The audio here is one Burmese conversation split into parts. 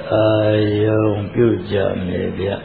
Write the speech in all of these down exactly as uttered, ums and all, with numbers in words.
ayong pyuja mebya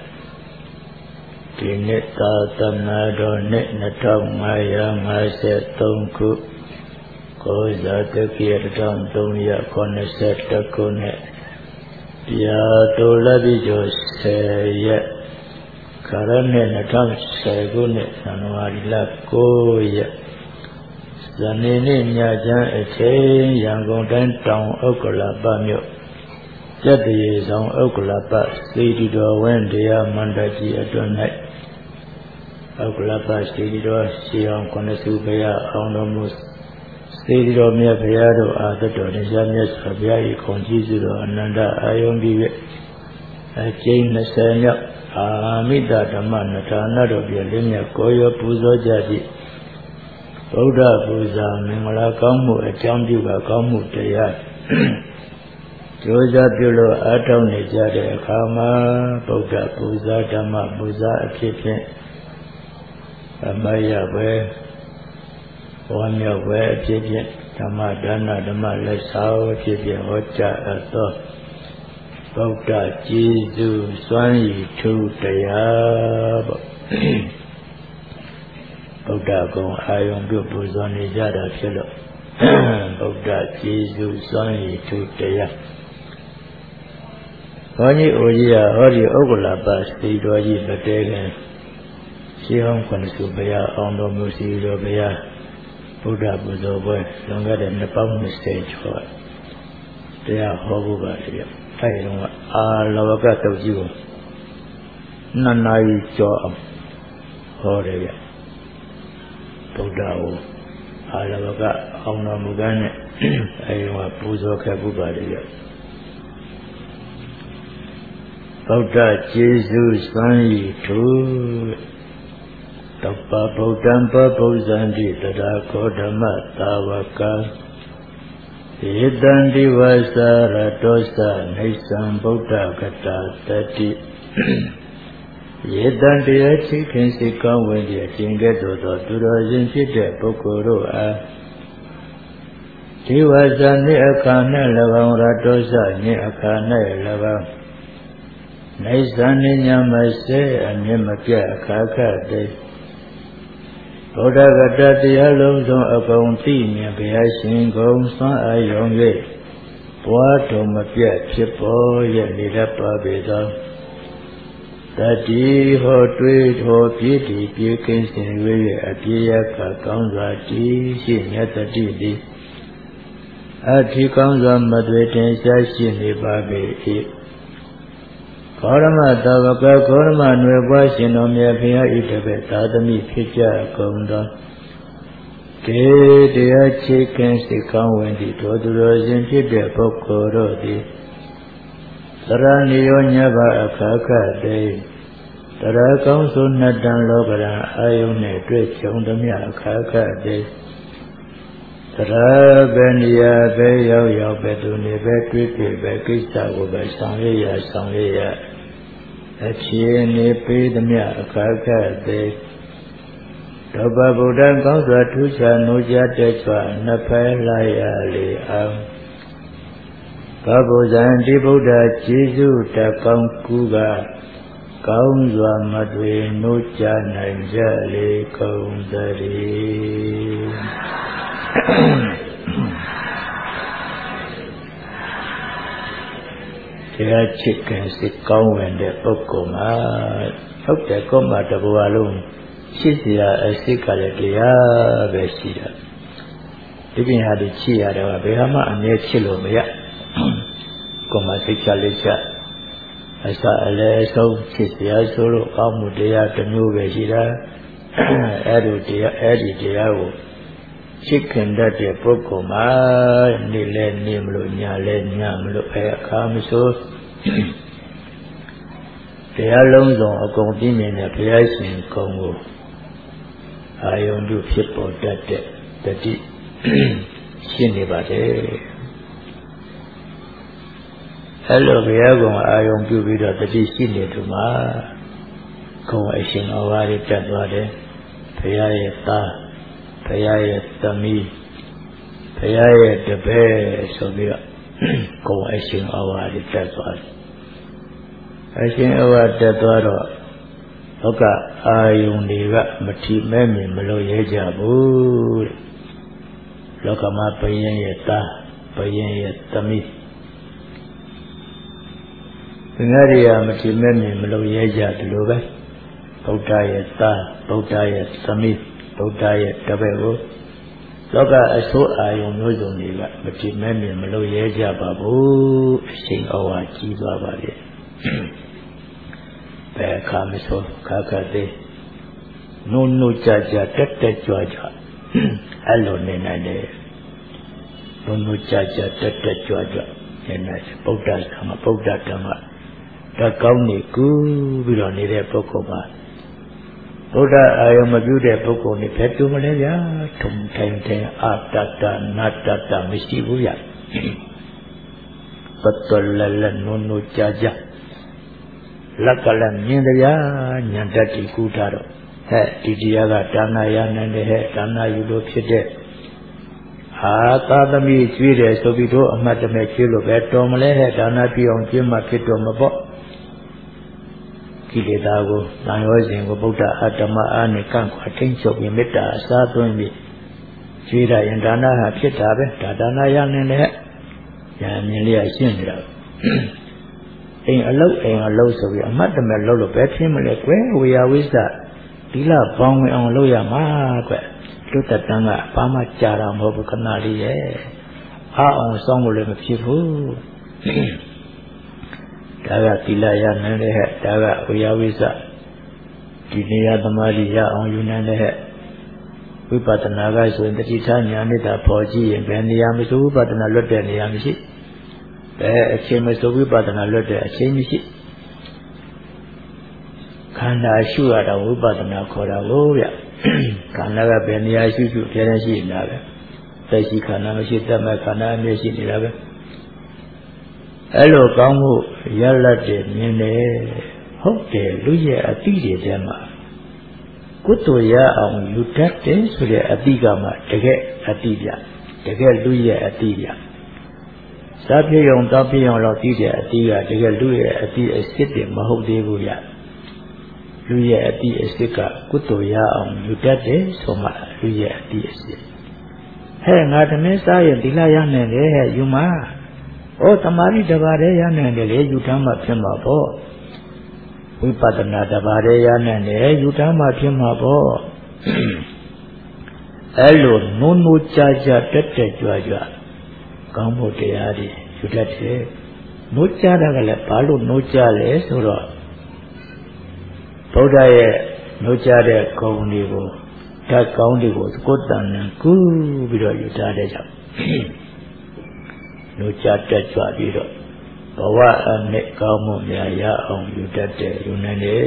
dinita tanado ne natang maya ngasatongku koza tekiya tongya konesatakune ya tolabijo seya karane natang segune nanuarila koya zanene nyajan echen yangon tang okolapa myo Jati sang okulapa sedi do wendia mandaji adonai okulapa sedi do siang konesu baya aunomus sedi do mya baya do adato nisya mya sabya i konji su do ananda ayong biwe achain nasanya amida dhamma natana do bya limya koyo puzo jadi Buddha puza mingala kamu achang juga kamu daya Joja Pilo Atau Nijade Kama Buddha Puza Dhamma Puza Akipin Amaya We Wamya We Akipin Dhamma Dana Dhamma Lesao Akipin Hoja Ato Buddha Jizu Swanyi Tu Daya Buddha Gong Ayong Pyo Puza Nijada Pilo Buddha Jizu Swanyi Tu Daya Wani Oya Hori Ogulapa Sidoji Bategan Sihong Kwansu Baya Ondo Musi Baya Buddha Buddha Boy longer than the pound stage for they are horrible. I don't know. Ah, Lavaka of you Nanai Job Horia Buddha Ah Lavaka Ondo Mugane I don't know. Puzo Kabubadi Buddha Jesus Swanyi Tu Tapa Buddhampa Buddhandi Tada Kodama Tavaka Yedandi Vasara Dosa Nisam Buddha Kata Tati Yedandi Achi Kinsika Wendy Chingeto Durajin Chite Pokoro A Tivasani Akana Lavang Radosa Ni Akana Lavang Naisani Nyamase and Nimakya Kaka Day Buddha Gata Dialonzo Akonti Nyabiashin Gong San Ayonge Puato Mapia Chipo Yanidapa Beda Tati Ho Tweet Ho Piti Pikin Sinwe Atia Kakanza Ti Shinyatati Di Ati Kanza Madwetin Sashi Nibabe Karama Tavaka Karama Nueva Sinomia Pia Itabe Tadami Picha Konda Te Dea Chicken Sikan Wendy Todros in Pibia Pokoro Di Sarani Yonyaba Akaka Day Tara Council Nadan Logara Ayone Twitch on the Mia Akaka Day Tara Benia Bayo Yabeduni Betri Bekista Uba Sangya Sangya Achini Pidamia Kaka De Toba Buddha Gauza Tucha Nuja Techwa Napalaya Li Am Kabu Zanti Buddha Jizu Takang Kuga Kaunzwa Madwe Nuja Nanjali Kaunzari Their chickens sit cow and their pokoma. Hope they come at the balloon. Chisia a sicalatia vestida. Living had a chia, the Behama and near Chilomia. Coma sicalicia. I saw a leso, Chisia solo, Amudea, the new vestida. Edu dia, Eddie diao. Chicken that they pokoma, Nile Nimlo, Nyale, Nyamlo, a camiso. They are long on a continent appears in Congo. I only people that that is Shinibade. Hello, we are going I only with that is Shinituma. Come I sing over it that wade. Payayata, Payayatami, Payayat the bear, so we are going I sing over it that wade. အရှင်ဩဝါဒတက်သွားတော့လောကအာယုန်တွေကမထီမဲ့မြင်မလို့ရဲကြဘူးတဲ့လောကမှာဘယင်းရဲ့သားဘယင်းရဲ့သမီးဒီငါတွေကမထီမဲ့မြင်မလို့ရဲကြတယ်လို့ပဲဗုဒ္ဓရဲ့သားဗုဒ္ဓရဲ့သမီးဗုဒ္ဓရဲ့တပည့်ကိုလောကအဆိုးအာယုန်မျိုးစုံတွေကမထီမဲ့မြင်မလို့ရဲကြပါဘူးအရှင်ဩဝါဒကြီးသွားပါလေဘယ်အခါမဆိုခါခါသေးနုံနုကြကြတက်တက်ကြွကြွအဲ့လိုနေနိုင်တယ်နုံနုကြကြတက်တက်ကြွကြွနေနိုင်ဗုဒ္ဓဓမ္မဗုဒ္ဓဓမ္မတကောင်းနေကူးပြီးတော့နေတဲ့ပုဂ္ဂိုလ်ပါဗုဒ္ဓအာယုံမပြုတဲ့ပုဂ္ဂိုလ်နေဘယ်တူမလဲဗျာထုံထိုင်တဲ့အာတတနာတတမရှိဘူးဗျပတ္တလလနုံနုကြကြလက်ကလည်းမြင်တရားဉာဏ်တတ်တိကူထားတော့ဟဲ့ဒီတရားကဒါနာရနိုင်တယ်ဟဲ့ဒါနာယူလို့ဖြစ်တဲ့ဟာသာသမီကျွေးတယ်ဆိုပြီးတော့အမှတ်တမဲ့ကျွေးလို့ပဲတော်မလဲဟဲ့ဒါနာပြအောင်ကျွေးမှဖြစ်တော်မပေါ့ကိလေသာကိုတန်ရောစဉ်ကိုဗုဒ္ဓအတ္တမအားနဲ့ကန့်ခွာထိန်ချုပ်ပြီးမေတ္တာအစားသွင်းပြီးကျွေးရရင်ဒါနာဟာဖြစ်တာပဲဒါဒါနာရနိုင်တယ်ဟဲ့ညာမြင်လေးရရှင်းနေတာအိမ်အလုတ်အိမ်အလုတ်ဆိုပြီးအမှတ်တမဲ့လှုပ်လို့ပဲဖြစ်မလဲကွယ်ဝေယဝိစ္စဒီလပေါင်းဝင်အောင်လုပ်ရမှာကွယ်လွတ်တတန်းကဘာမှကြာတာမဟုတ်ဘူးခဏလေးရဲ့အားအောင်စောင့်လို့လည်းမဖြစ်ဘူးဒါကသီလရနိုင်တဲ့ဟဲ့ဒါကဝေယဝိစ္စဒီနေရာသမာဓိရအောင်ယူနိုင်တဲ့ဟဲ့ဝိပဿနာကဆိုရင်တတိထားဉာဏ်နဲ့တာပေါ်ကြည့်ရင်ဘယ်နေရာမဆိုဝိပဿနာလွတ်တဲ့နေရာမရှိဘယ်အချိန်မဆိုဝိပဿနာလွတ်တဲ့အချိန်မရှိခန္ဓာရှုရတာဝိပဿနာခေါ်တာကိုဗျခန္ဓာကဘယ်နေရာရှုရှုပြန်ရှိနေတာပဲသက်ရှိခန္ဓာမရှိတတ်မဲ့ခန္ဓာအမြဲရှိနေတာပဲအဲ့လိုကောင်းမှုရလတ်တယ်မြင်တယ်ဟုတ်တယ်လူရဲ့အတိတွေထဲမှာကုသိုလ်ရအောင်ယူတတ်တယ်ဆိုတဲ့အတိကမှတကယ်အတိပြတကယ်လူရဲ့အတိပြသာပြေုံတောပြေုံတော့ပြီးတဲ့အတိကတကယ်လူရဲ့အတိအစ်စ်တွေမဟုတ်သေးဘူးရလူရဲ့အတိအစ်စ်ကကုသိုလ်ရအောင်ယူတတ်တယ်ဆိုမှလူရဲ့အတိအစ်စ်ဟဲ့ငါသမင်းစားရင်ဒီလာရနိုင်တယ်ဟဲ့ယူမဩသမာဓိတပါးတည်းရနိုင်တယ်လေယူထားမှဖြစ်မှာပေါ့ဝိပဿနာတပါးတည်းရနိုင်တယ်ယူထားမှဖြစ်မှာပေါ့အဲ့လိုနုံနုကြကြတက်တက်ကြွကြွကောင်းဖို့တရားတွေယူတတ်တယ်။နိုးကြတာကလည်းဘာလို့နိုးကြလဲဆိုတော့ဗုဒ္ဓရဲ့နိုးကြတဲ့ဂုဏ်တွေကိုဓာတ်ကောင်းတွေကိုသကုတ္တန်နဲ့ကူးပြီးတော့ယူထားတဲ့ကြောင့်နိုးကြတက်ကြွပြီးတော့ဘဝအနှစ်ကောင်းမှုများရအောင်ယူတတ်တယ်ယူနိုင်တယ်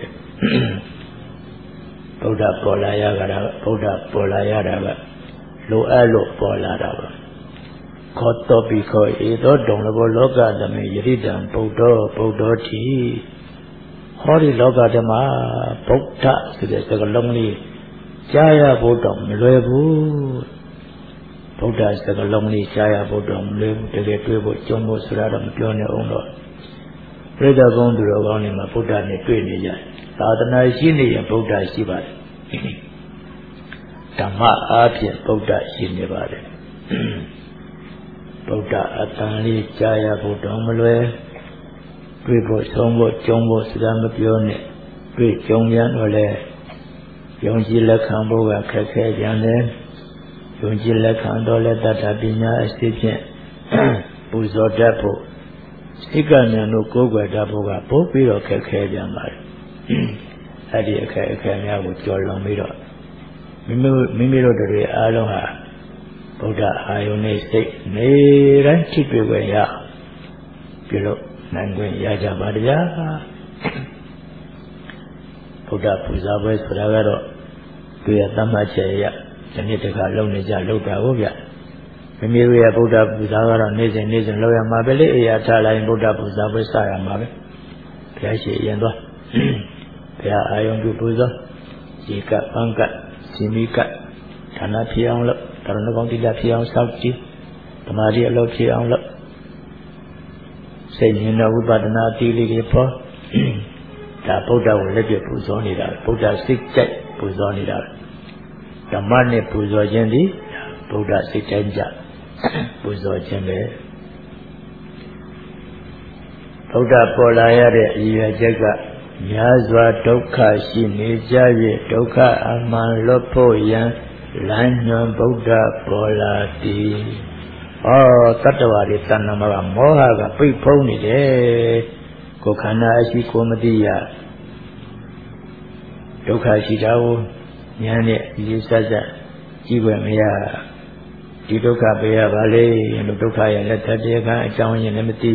။ဗုဒ္ဓပေါ်လာရတာဗုဒ္ဓပေါ်လာရတာကလိုအပ်လို့ပေါ်လာတာပါခောတောပိခောဧသောတုံလဘောလောကသမေယရိတံဗုဒ္ဓဗုဒ္ဓတိဟောဒီလောကဓမ္မဗုဒ္ဓဆိုတဲ့စကားလုံးလေးကြားရဖို့တော့မလွယ်ဘူးဗုဒ္ဓစကားလုံးလေးကြားရဖို့တော့မလွယ်ဘူးတကယ်တွေ့ဖို့ကြုံဖို့ဆိုတာတော့မပြောနဲ့အောင်တော့ပြိဿကုန်းသူတော်ကောင်းတွေမှာဗုဒ္ဓနဲ့တွေ့နေကြသာသနာရှိနေရင်ဗုဒ္ဓရှိပါတယ်ဓမ္မအားဖြင့်ဗုဒ္ဓရှိနေပါတယ်ဗုဒ္ဓအတန်လေးကြားရဖို့တော့မလွယ်တွေ့ဖို့ဆုံးဖို့ကြုံဖို့စကားမပြောနဲ့တွေ့ကြုံရတော့လေယုံကြည်လက်ခံဖို့ကခက်ခဲကြတယ်ယုံကြည်လက်ခံတော့လေတတ္ထပညာအစစ်ဖြင့်ပူဇော်တတ်ဖို့စိတ်ကဉာဏ်တို့ကိုယ်ွယ်တတ်ဖို့ကပို့ပြီးတော့ခက်ခဲကြပါတယ်အဲ့ဒီအခက်အခဲများကိုကြော်လွန်ပြီးတော့မိမိမိမိတို့တွေအားလုံးဟာဗုဒ္ဓအာယုန်နဲ့စိတ်နေတိုင်းထိတွေ့ခွင့်ရပြုလို့နိုင်ခွင့်ရကြပါတရားဗုဒ္ဓပူဇော်ပွဲဆိုတာကတော့သူရဲ့သတ်မှတ်ချက်ရဒီနေ့တခါလုံနေကြလုံတာဟုတ်ဗျမိမိတို့ရဲ့ဗုဒ္ဓပူဇော်ကတော့နေ့စဉ်နေ့စဉ်လုပ်ရမှာပဲလေအေးရထားလိုက်ဗုဒ္ဓပူဇော်ပွဲစရမှာပဲဘုရားရှိရင်သွားဘုရားအာယုန်ပြုပူဇော်ဒီကပန်းကစီမီကဌာနဖြစ်အောင်လို့တရဏဂုံတိလဖြစ်အောင်စောင့်ကြည့်ဓမ္မရီအလုပ်ဖြစ်အောင်လို့စိတ်ဉာဏ်ဝိပဿနာအတိလေးတွေပေါ်ဒါဗုဒ္ဓကိုလက်ပြပူဇော်နေတာဗုဒ္ဓစိတ်ကြိုက်ပူဇော်နေတာဓမ္မနဲ့ပူဇော်ခြင်းသည်ဗုဒ္ဓစိတ်တိုင်းကြပူဇော်ခြင်းပဲဗုဒ္ဓပေါ်လာရတဲ့အရည်အချက်ကများစွာဒုက္ခရှိနေကြ၍ဒုက္ခအမှန်လွတ်ဖို့ရန်လမ်းညွှန်ဗုဒ္ဓပေါ်လာသည်ဩတတ္တဝါတွေတဏ္ဍမကမောဟကပိတ်ဖုံးနေတယ်ကိုယ်ခန္ဓာအရှိကိုမသိရဒုက္ခရှိတာကိုဉာဏ်နဲ့ရေးဆက်ဆက်ကြည့်ွယ်မရဒီဒုက္ခပေးရပါလေလို့ဒုက္ခရဲ့လက်ထက်တရားကအကြောင်းရင်းလည်းမသိ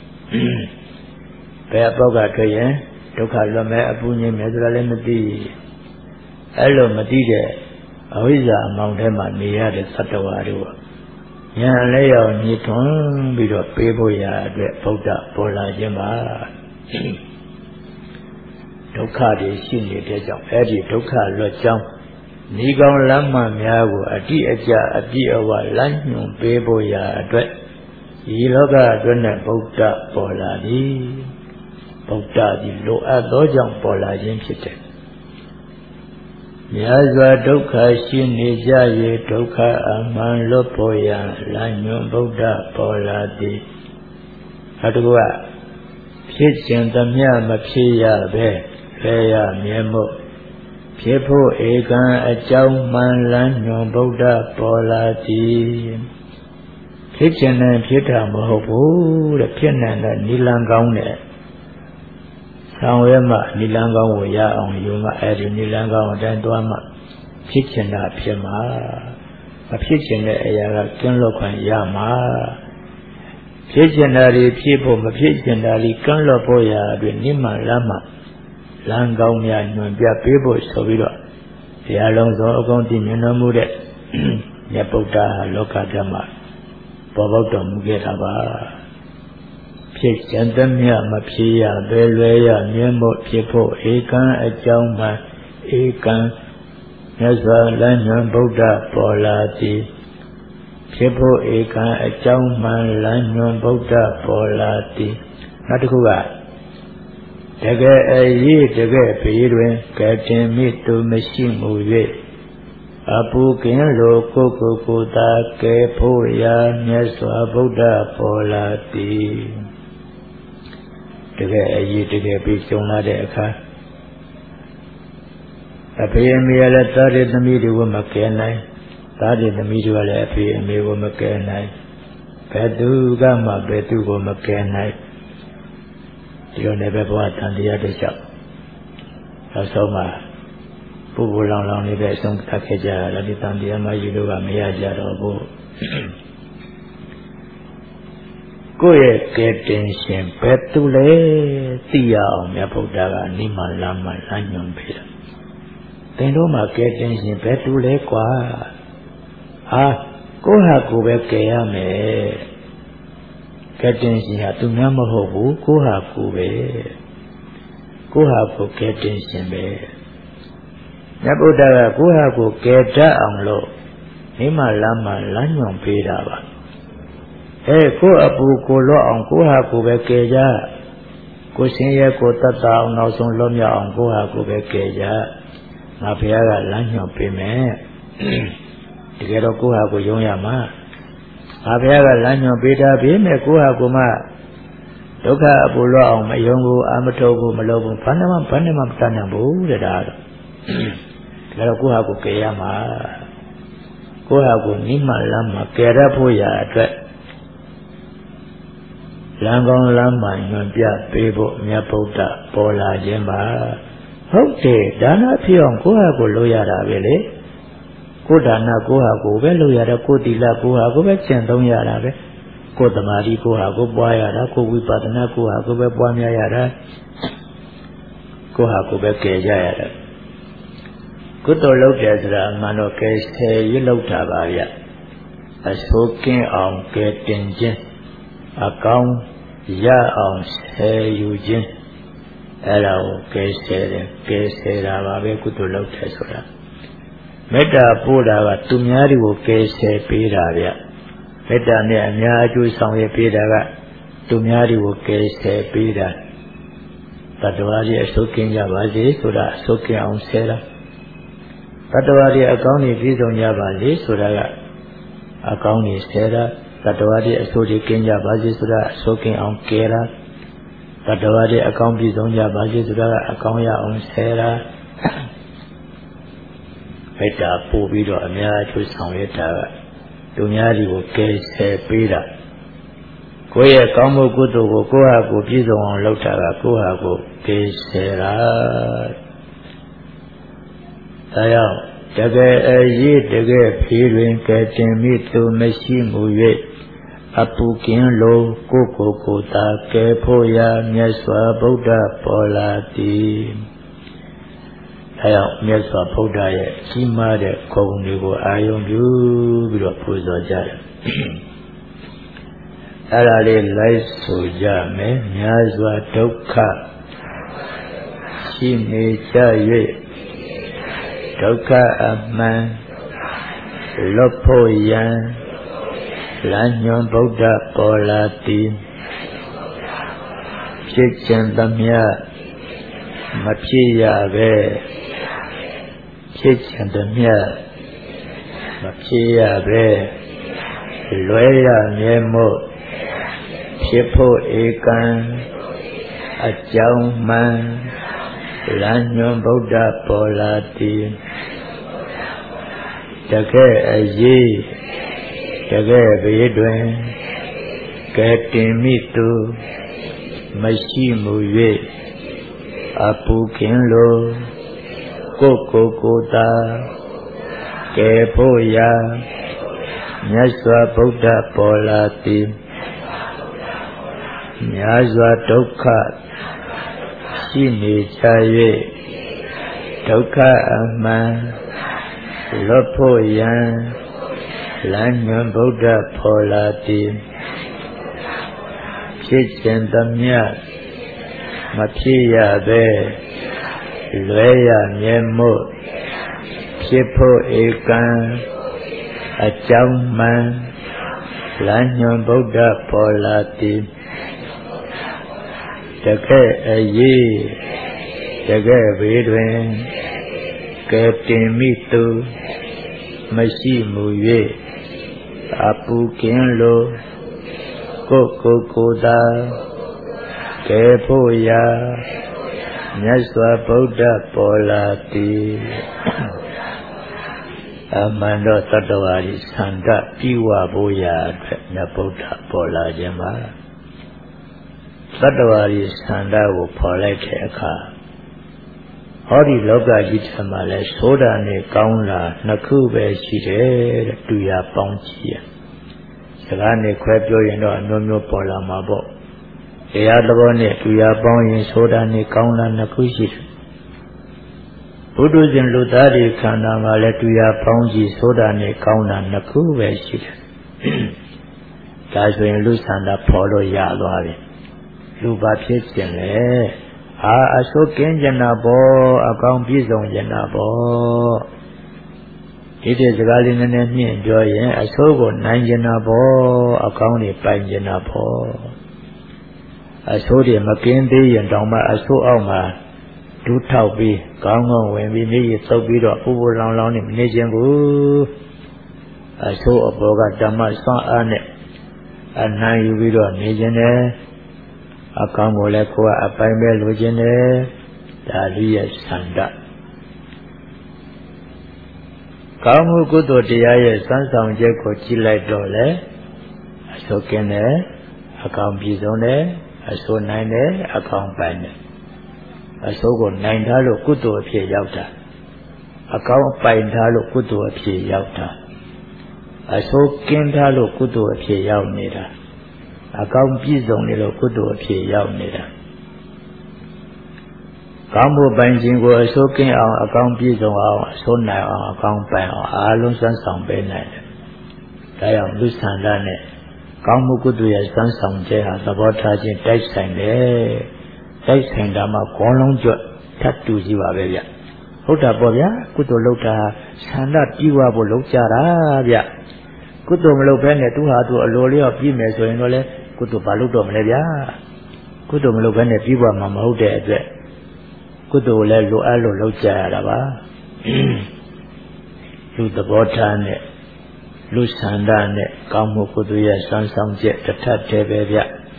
ဘယ်အပေါက်ကထွက်ရင်ဒုက္ခလွတ်မဲ့အပူငြိမ်းမဲ့ဆိုတာလည်းမသိအဲ့လိုမသိတဲ့အဝိဇ္ဇာအမောင်ထဲမှာနေရတဲ့သတ္တဝါတို့ဉာဏ်လည်းရောက်ညှိထွန်းပြီးတော့ပေးဖို့ရအတွက်ဗုဒ္ဓပေါ်လာခြင်းပါဒုက္ခတွေရှိနေတဲ့ကြောင့်အဲ့ဒီဒုက္ခလွတ်ကြောင်းဤကောင်းလမ်းမှများကိုအတိအကျအပြည့်အဝလမ်းညွှန်ပေးဖို့ရအတွက်ဒီလောကအတွက်နဲ့ဗုဒ္ဓပေါ်လာသည်ဗုဒ္ဓဒီလိုအပ်သောကြောင့်ပေါ်လာခြင်းဖြစ်တယ်များစွာဒုက္ခရှိနေကြ၍ဒုက္ခအမှန်လွတ်ဖို့ရန်လမ်းညွှန်ဗုဒ္ဓပေါ်လာသည်အတကူကဖြစ်ခြင်းသမျှမဖြစ်ရပဲလဲရမြဲမို့ဖြစ်ဖို့ဧကံအကြောင်းမှန်လမ်းညွှန်ဗုဒ္ဓပေါ်လာသည်ဖြစ်ခြင်းနဲ့ဖြစ်တာမဟုတ်ဘူးတဲ့ဖြစ်နေတဲ့နိလန်ကောင်းတဲ့ဆောင်ရွက်မှနိလန်ကောင်းကိုရအောင်ယူမှအဲ့ဒီနိလန်ကောင်းအတိုင်းသွားမှဖြစ်ခြင်းတာဖြစ်မှာမဖြစ်ခြင်းတဲ့အရာကကျင်းလွတ်ခွင့်ရမှာဖြစ်ခြင်းတာတွေဖြစ်ဖို့မဖြစ်ခြင်းတာတွေကင်းလွတ်ဖို့ရာအတွက်နိမလမ်းမှလမ်းကောင်းများညွှန်ပြပေးဖို့ဆိုပြီးတော့တရားလုံးစုံအကုန်တည်မြဲမှုတဲ့မြတ်ဗုဒ္ဓလောကဓမ္မပေါ်ပေါက်တော်မူခဲ့တာပါဖြစ်ခြင်းသမျှမဖြစ်ရဘဲလွဲရမြဲမို့ဖြစ်ဖို့ဧကံအကြောင်းမှဧကံမြတ်စွာလမ်းညွှန်ဗုဒ္ဓပေါ်လာသည်ဖြစ်ဖို့ဧကံအကြောင်းမှလမ်းညွှန်ဗုဒ္ဓပေါ်လာသည်နောက်တစ်ခုကတကယ်အရေးတကယ်ဘေးတွင်ကတင်မိသူမရှိမှု၍အပူကင်းလိုကိုယ်ကိုယ်ကိုယ်သာကဲဖို့ရာမြတ်စွာဘုရားပေါ်လာသည်တကယ်အရေးတကယ်ပြီးကြုံလာတဲ့အခါအဖေအမေလည်းသားတဲ့သမီးတွေကိုမကယ်နိုင်သားတဲ့သမီးတွေကလည်းအဖေအမေကိုမကယ်နိုင်ဘယ်သူကမှဘယ်သူကိုမကယ်နိုင်ဒီလိုနဲ့ပဲဘဝတန်တရားတစ်လျှောက်နောက်ဆုံးမှာပူပူလောင်လောင်နေတဲ့အဆုံးသတ်ခဲ့ကြတာလည်းဒီတန်တရားမှယူလို့ကမရကြတော့ဘူးကိုယ့်ရဲ့ကဲတင်ရှင်ဘယ်သူလဲသိရအောင်မြတ်ဗုဒ္ဓကနိမလမ်းမှလမ်းညွှန်ပေးတာသင်တို့မှာကဲတင်ရှင်ဘယ်သူလဲကွာဟာကိုယ့်ဟာကိုယ်ပဲကဲရမယ်ကဲတင်ရှင်ဟာသူများမဟုတ်ဘူးကိုယ့်ဟာကိုယ်ပဲကိုယ့်ဟာကိုယ်ကဲတင်ရှင်ပဲမြတ်ဗုဒ္ဓကကိုယ့်ဟာကိုယ်ကဲတတ်အောင်လို့နိမလမ်းမှလမ်းညွှန်ပေးတာပါအဲကိုယ့်အပူကိုလွတ်အောင်ကိုယ့်ဟာကိုယ်ပဲကဲကြကိုယ်ရှင်ရဲ့ကိုယ်တတ်တာအောင်နောက်ဆုံးလွတ်မြောက်အောင်ကိုယ့်ဟာကိုယ်ပဲကဲကြငါဘုရားကလမ်းညွှန်ပေးမယ်တကယ်တော့ကိုယ့်ဟာကိုယ်ယုံရမှာငါဘုရားကလမ်းညွှန်ပေးတာပြီးမဲ့ကိုယ့်ဟာကိုယ်မှဒုက္ခအပူလွတ်အောင်မယုံဘူးအမထုတ်ဘူးမလုပ်ဘူးဘာနဲ့မှဘာနဲ့မှမတတ်နိုင်ဘူးတဲ့ဒါတော့ဒါတော့ကိုယ့်ဟာကိုယ်ကဲရမှာကိုယ့်ဟာကိုယ်နိမလမ်းမှာကဲရဖို့ရအတွက်လမ်းကောင်းလမ်းမှန်ညွှန်ပြပေးဖို့မြတ်ဗုဒ္ဓပေါ်လာခြင်းပါဟုတ်တယ်ဒါနဖြစ်အောင်ကိုယ့်ဟာကိုယ်လုပ်ရတာပဲလေကိုယ်ဒါနကိုယ့်ဟာကိုယ်ပဲလုပ်ရတာကိုယ်သီလကိုယ့်ဟာကိုယ်ပဲကျင့်သုံးရတာပဲကိုယ်သမာဓိကိုယ့်ဟာကိုယ်ပွားရတာကိုယ်ဝိပဿနာကိုယ့်ဟာကိုယ်ပဲပွားများရတာကိုယ့်ဟာကိုယ်ပဲကယ်ကြရတာကုသိုလ်လုပ်တယ်ဆိုတာအမှန်တော့ကယ်ဆယ်ရလုပ်တာပါဗျအဆိုးကင်းအောင်ကယ်တင်ခြင်းအကောင်းရအောင်ဆယ်ယူခြင်းအဲ့ဒါကိုကယ်ဆယ်တယ်ကယ်ဆယ်တာပါပဲကုသိုလ်လုပ်တယ်ဆိုတာမေတ္တာပို့တာကသူများတွေကိုကယ်ဆယ်ပေးတာဗျမေတ္တာနဲ့အများအကျိုးဆောင်ရပေးတာကသူများတွေကိုကယ်ဆယ်ပေးတာတတ္တဝါတွေအဆုတ်ကင်းကြပါစေဆိုတာအဆုတ်ကင်းအောင်ဆဲတာတတ္တဝါတွေအကောင်းကြီးပြည့်စုံကြပါစေဆိုတာကအကောင်းကြီးဆဲတာတတ္တဝါတွေအဆုတ်ကြီးကင်းကြပါစေဆိုတာအဆုတ်ကင်းအောင်ကဲတာတတ္တဝါတွေအကောင်းပြည့်စုံကြပါစေဆိုတာကအကောင်းရအောင်ဆဲတာမေတ္တာပို့ပြီးတော့အများအကျိုးဆောင်ရတာကသူများတွေကိုကဲဆဲပေးတာကိုယ့်ရဲ့ကောင်းမှုကုသိုလ်ကိုကိုယ့်ဟာကိုယ်ပြည့်စုံအောင်လုပ်တာကကိုယ့်ဟာကိုယ်ကဲဆဲတာဒါကြောင့်တကယ်အရေးတကယ်ဖေးတွင်ကဲတင်မိသူမရှိမှု၍အပူကင်းလိုကိုယ့်ကိုယ်ကိုယ်သာကဲဖို့ရာမြတ်စွာဘုရားပေါ်လာသည်အဲကြောင့်မြတ်စွာဘုရားရဲ့ကြီးမားတဲ့ဂုဏ်တွေကိုအာရုံပြုပြီးတော့ပူဇော်ကြတယ်အဲ့ဒါလေးလိုက်ဆိုကြမယ်များစွာဒုက္ခရှိနေကြ၍ဒုက္ခအမှန်လွတ်ဖို့ရန်လမ်းညွှန်ဗုဒ္ဓပေါ်လာသည်ဖြစ်ခြင်းသမျှမဖြစ်ရပဲဖြစ်ခြင်းသမျှမဖြစ်ရပဲလွဲရမြဲမို့ဖြစ်ဖို့ဧကံအကြောင်းမှန်လမ်းညွှန်ဗုဒ္ဓပေါ်လာသည်တကယ်အရေးတကယ်ဘေးတွင်ကဲတင်မိသူမရှိမှု၍အပူကင်းလိုကိုယ်ကိုယ်ကိုယ်သာကဲဖို့ရာမြတ်စွာဘုရားပေါ်လာသည်များစွာဒုက္ခရှိနေကြ၍ဒုက္ခအမှန်လွတ်ဖို့ရန်လမ်းညွှန်ဗုဒ္ဓပေါ်လာသည်ဖြစ်ခြင်းသမျှမဖြစ်ရပဲလွဲရမြဲမို့ဖြစ်ဖို့ဧကံအကြောင်းမှန်လမ်းညွှန်ဗုဒ္ဓပေါ်လာသည်တကယ်အရေးတကယ်ဘေးတွင်ကဲတင်မိသူမရှိမှု၍အပူကင်းလိုကိုယ်ကိုယ်ကိုယ်သာကဲဖို့ရာမြတ်စွာဘုရားပေါ်လာသည်အမှန်တော့တတ္တဝါဤသန္တာပြီးဝဖို့ရာအတွက်မြတ်ဗုဒ္ဓပေါ်လာခြင်းပါတတ္တဝါဤသန္တာကိုပေါ်လိုက်တဲ့အခါဟောဒီလောကကြီးထဲမှာလဲသိုးတာနဲ့ကောင်းတာနှစ်ခုပဲရှိတယ်တဲ့တူရပေါင်းကြည့်ရစကားနဲ့ခွဲပြောရင်တော့အမျိုးမျိုးပေါ်လာမှာပေါ့တရားသဘောနဲ့တူရပေါင်းရင်သိုးတာနဲ့ကောင်းတာနှစ်ခုရှိတယ်ဘုဒ္ဓရှင်လူသားတွေခန္ဓာမှာလဲတူရပေါင်းကြည့်သိုးတာနဲ့ကောင်းတာနှစ်ခုပဲရှိတယ်ဒါဆိုရင်လူသန္တာပေါ်လို့ရသွားပြီလူပါဖြစ်ခြင်းလေအာအဆုကင်းကျင်တာပေါ့အကောင်းပြည့်စုံကျင်တာပေါ့ဒီတဲ့စကားလေးနည်းနည်းမြင့်ပြောရင်အဆုကိုနိုင်ကျင်တာပေါ့အကောင်းတွေပိုင်ကျင်တာပေါ့အဆုတွေမကင်းသေးရင်တောင်မှအဆုအောက်မှာဒူးထောက်ပြီးကောင်းကောင်းဝင်ပြီးနေရသုတ်ပြီးတော့ပူပူလောင်လောင်နေမနေခြင်းဘူးအဆုအပေါ်ကဓမ္မစွမ်းအားနဲ့အနံ့ယူပြီးတော့နေခြင်းနဲ့အကောင်းကိုလည်းကိုယ်ကအပိုင်ပဲလိုချင်တယ်ဒါလူရဲ့ဆန္ဒကောင်းမှုကုသိုလ်တရားရဲ့စမ်းဆောင်ချက်ကိုကြည့်လိုက်တော့လေအစိုးကင်းတယ်အကောင်းပြည်စုံတယ်အစိုးနိုင်တယ်အကောင်းပိုင်တယ်အစိုးကိုနိုင်ထားလို့ကုသိုလ်အဖြစ်ရောက်တာအကောင်းပိုင်ထားလို့ကုသိုလ်အဖြစ်ရောက်တာအစိုးကင်းထားလို့ကုသိုလ်အဖြစ်ရောက်နေတာအကောင်းပြည့်စုံနေလို့ကုသိုလ်အဖြစ်ရောက်နေတာကောင်းမှုပိုင်ခြင်းကိုအစိုးကင်းအောင်အကောင်းပြည့်စုံအောင်အစိုးနိုင်အောင်အကောင်းပိုင်အောင်အားလုံးစွမ်းဆောင်ပေးနိုင်တယ်ဒါကြောင့်လူဆန္ဒနဲ့ကောင်းမှုကုသိုလ်ရဲ့စွမ်းဆောင်ခြင်းဟာသဘောထားခြင်းတိုက်ဆိုင်တယ်တိုက်ဆိုင်တာမှခေါင်းလုံးကျွတ်ထပ်တူစီပါပဲဗျဟုတ်တာပေါ့ဗျာကုသိုလ်လုပ်တာဆန္ဒပြည့်ဝဖို့လုပ်ကြတာဗျကုသိုလ်မလုပ်ဘဲနဲ့သူဟာသူအလိုလျော့ပြည့်မယ်ဆိုရင်တော့လေကုသိုလ်ဘာလုပ်တော့မလဲဗျာကုသိုလ်မလုပ်ဘဲနဲ့ပြီးပွားမှာမဟုတ်တဲ့အတွက်ကုသိုလ်လည်းလိုအပ်လို့လုပ်ကြရတာပါလူသဘောထားနဲ့လူဆန္ဒနဲ့ကောင်းမှုကုသိုလ်ရဲ့စွမ်းဆောင်ချက်တစ်ထပ်တည်းပဲဗျ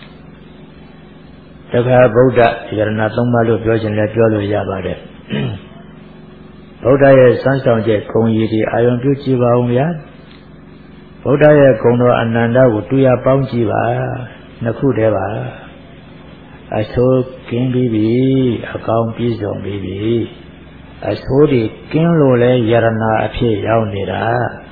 တခါဗုဒ္ဓယရဏသုံးပါးလို့ပြောခြင်းလည်းပြောလို့ရပါတယ်ဗုဒ္ဓရဲ့စွမ်းဆောင်ချက်ဂုဏ်ရည်ဒီအာယုံပြုကြည့်ပါဦးဗျာဗုဒ္ဓရဲ့ဂုဏ်တော်အနန္တကိုတူရပေါင်းကြည့်ပါနှစ်ခုတည်းပါအဆိုးကင်းပြီးပြီအကောင်းပြည့်စုံပြီးပြီအဆိုးတွေကင်းလို့လဲယရဏအဖြစ်ရောက်နေတာ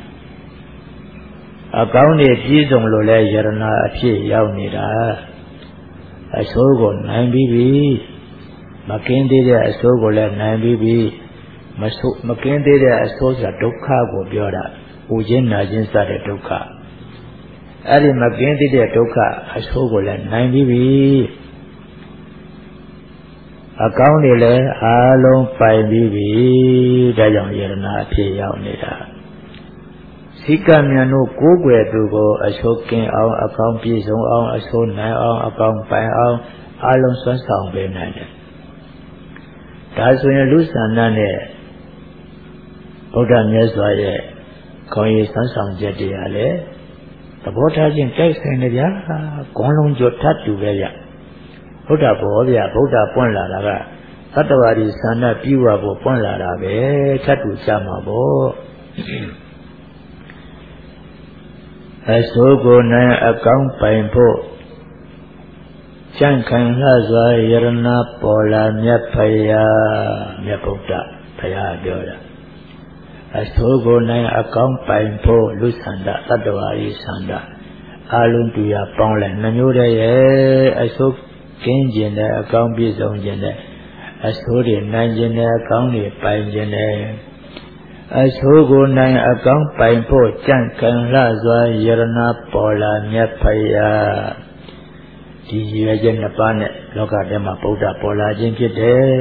အကောင်းတွေပြည့်စုံလို့လဲယရဏအဖြစ်ရောက်နေတာအဆိုးကိုနိုင်ပြီးပြီမကင်းသေးတဲ့အဆိုးကိုလည်းနိုင်ပြီးပြီမဆိုးမကင်းသေးတဲ့အဆိုးဆိုတာဒုက္ခကိုပြောတာပူခြင်းနာခြင်းစတဲ့ဒုက္ခအဲ့ဒီမကင်းသေးတဲ့ဒုက္ခအဆိုးကိုလည်းနိုင်ပြီးပြီအကောင်းတွေလည်းအားလုံးပိုင်ပြီးပြီဒါကြောင့်ယရဏအဖြစ်ရောက်နေတာစိကမြတ်တို့ကိုးကွယ်သူကိုအဆိုးကင်းအောင်အကောင်းပြည့်စုံအောင်အဆိုးနိုင်အောင်အကောင်းပိုင်အောင်အားလုံးစွမ်းဆောင်ပေးနိုင်တယ်ဒါဆိုရင်လူဆန္ဒနဲ့ဗုဒ္ဓမြတ်စွာရဲ့ခေါင်းရည်စွမ်းဆောင်ချက်တွေကလည်းသဘောထားချင်းတိုက်ဆိုင်နေကြဂုံးလုံးကျော်ထပ်တူပဲဗျဗုဒ္ဓဘောဗျဗုဒ္ဓပွင့်လာတာကသတ္တဝါဒီဆန္ဒပြုဝဖို့ပွင့်လာတာပဲထပ်တူကြမှာပေါ့အဆိုးကိုနိုင်အကောင်းပိုင်ဖို့ကြံ့ခိုင်လှစွာယရဏပေါ်လာမြတ်ဖယားမြတ်ဗုဒ္ဓဖယားပြောတာအဆိုးကိုနိုင်အကောင်းပိုင်ဖို့လူဆန္ဒတတ္တဝါဤဆန္ဒအလုံးတူရပေါင်းလဲနှမျိုးတည်းရဲ့အဆိုးကင်းကျင်တဲ့အကောင်းပြည့်စုံခြင်းနဲ့အဆိုးတွေနိုင်ခြင်းနဲ့အကောင်းတွေပိုင်ခြင်းနဲ့အဆိုးကိုနိုင်အကောင်းပိုင်ဖို့ကြံ့ခိုင်လှစွာယရဏပေါ်လာမြတ်ဖယားဒီရည်ရွယ်ချက်နှစ်ပါးနဲ့လောကထဲမှာဗုဒ္ဓပေါ်လာခြင်းဖြစ်တယ်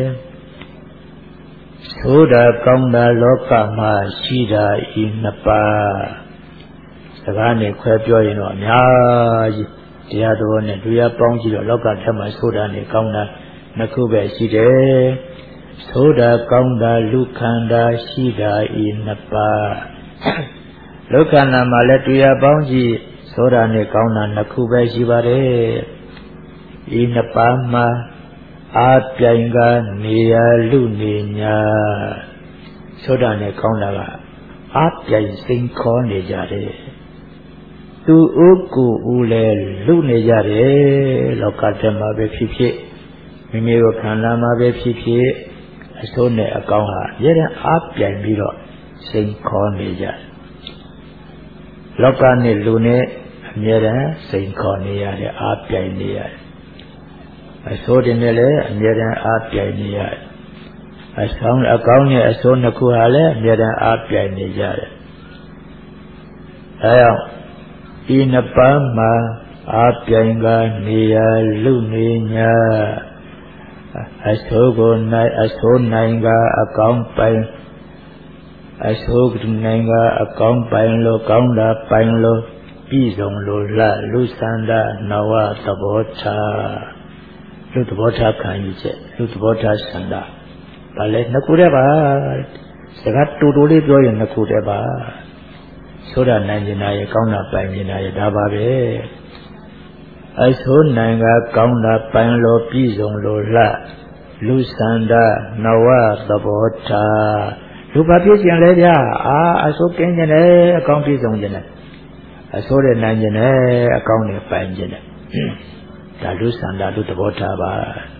ဆိုးတာကောင်းတာလောကမှာရှိတာဤနှစ်ပါးစကားနဲ့ခွဲပြောရင်တော့အများကြီးတရားတော်နဲ့တရားပေါင်းကြည့်တော့လောကထဲမှာဆိုးတာနဲ့ကောင်းတာနှစ်ခုပဲရှိတယ်ဆိုးတာကောင်းတာလူခန္ဓာရှိတာဤနှစ်ပါးလောကနာမှာလည်းတရားပေါင်းကြည့်ဆိုးတာနဲ့ကောင်းတာနှစ်ခုပဲရှိပါတယ်ဤနှစ်ပါးမှာအာပြိုင်ကနေရလူနေညာဆိုးတာနဲ့ကောင်းတာကအာပြိုင်စိန်ခေါ်နေကြတယ်သူဥကူဦးလဲလူနေကြတယ်လောကထဲမှာပဲဖြစ်ဖြစ်မိမိတို့ခန္ဓာမှာပဲဖြစ်ဖြစ်အဆိုးနဲ့အကောင်းဟာအများနဲ့အားပြိုင်ပြီးတော့စိန်ခေါ်နေကြတယ်လောကနဲ့လူနဲ့အများနဲ့စိန်ခေါ်နေရတယ်အားပြိုင်နေရတယ်အဆိုးတွေနဲ့လည်းအများနဲ့အားပြိုင်နေရတယ်အဆောင်အကောင်းနဲ့အဆိုးနှစ်ခုဟာလည်းအများနဲ့အားပြိုင်နေကြတယ်အဲကြောင့်ဤနှစ်ပါးမှာအားပြိုင်ကနေရလူနေညာအဆိုးကိုနိုင်အဆိုးနိုင်ကအကောင်းပိုင်အဆိုးနိုင်ကအကောင်းပိုင်လို့ကောင်းတာပိုင်လို့ပြည်စုံလို့လှလူစန္ဒနဝသဘောထားလူသဘောထားခံယူချက်လူသဘောထားစန္ဒဘာလဲနှစ်ခုတည်းပါစကားတူတူလေးပြောရင်နှစ်ခုတည်းပါဆိုးတာနိုင်နေတာရဲ့ကောင်းတာပိုင်နေတာရဲ့ဒါပါပဲအဆိုးနိုင်ကကောင်းတာပိုင်လို့ပြည်စုံလို့လှလူစန္ဒနဝသဘောထားလူဘာပြည့်ကျင်လဲဗျာအာအဆိုးကင်းကျင်တယ်အကောင်းပြည်စုံကျင်တယ်အဆိုးတဲ့နိုင်ကျင်တယ်အကောင်းနဲ့ပိုင်ကျင်တယ်ဒါလူစန္ဒလူသဘောထားပါ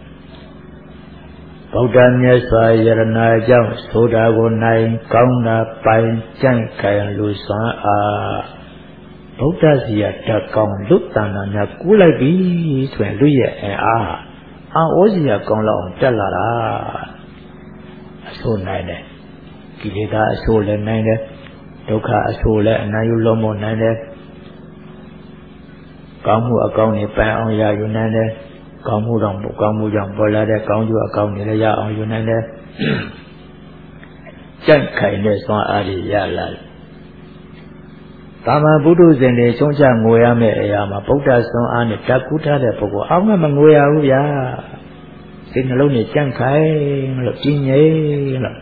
ဗုဒ္ဓမြတ်စွာယရဏကြောင့်ဆိုတာကိုနိုင်ကောင်းတာပိုင်ကြံ့ခိုင်လူစွမ်းအားဗုဒ္ဓစီရဓာတ်ကောင်းလွတ်တဏ္ဍာများကူးလိုက်ပြီဆိုရင်လူရဲ့အင်အားအာဩစီရကောင်းလောက်အောင်တက်လာတာအဆိုးနိုင်တယ်ကိလေသာအဆိုးလည်းနိုင်တယ်ဒုက္ခအဆိုးလည်းအနာယူလုံးမနိုင်တယ်ကောင်းမှုအကောင်းတွေပန်းအောင်ရယူနိုင်တယ်ကောင်းမှုတော့ကောင်းမှုကြောင့်ပေါ်လာတဲ့ကောင်းကျိုးအကောင်းတွေလည်းရအောင်ယူနိုင်တယ်ကြံ့ခိုင်တဲ့စွမ်းအားတွေရလာတယ်တာမန်ဘုဒ္ဓဇင်တွေချုံချငိုရမယ့်အရာမှာဗုဒ္ဓဆွမ်းအားနဲ့ဓာတ်ကူးထားတဲ့ပုဂ္ဂိုလ်အောက်မှမငိုရဘူးဗျာစိတ်နှလုံးနဲ့ကြန့်ခိုင်လို့ပြင်းငိမ့်လို့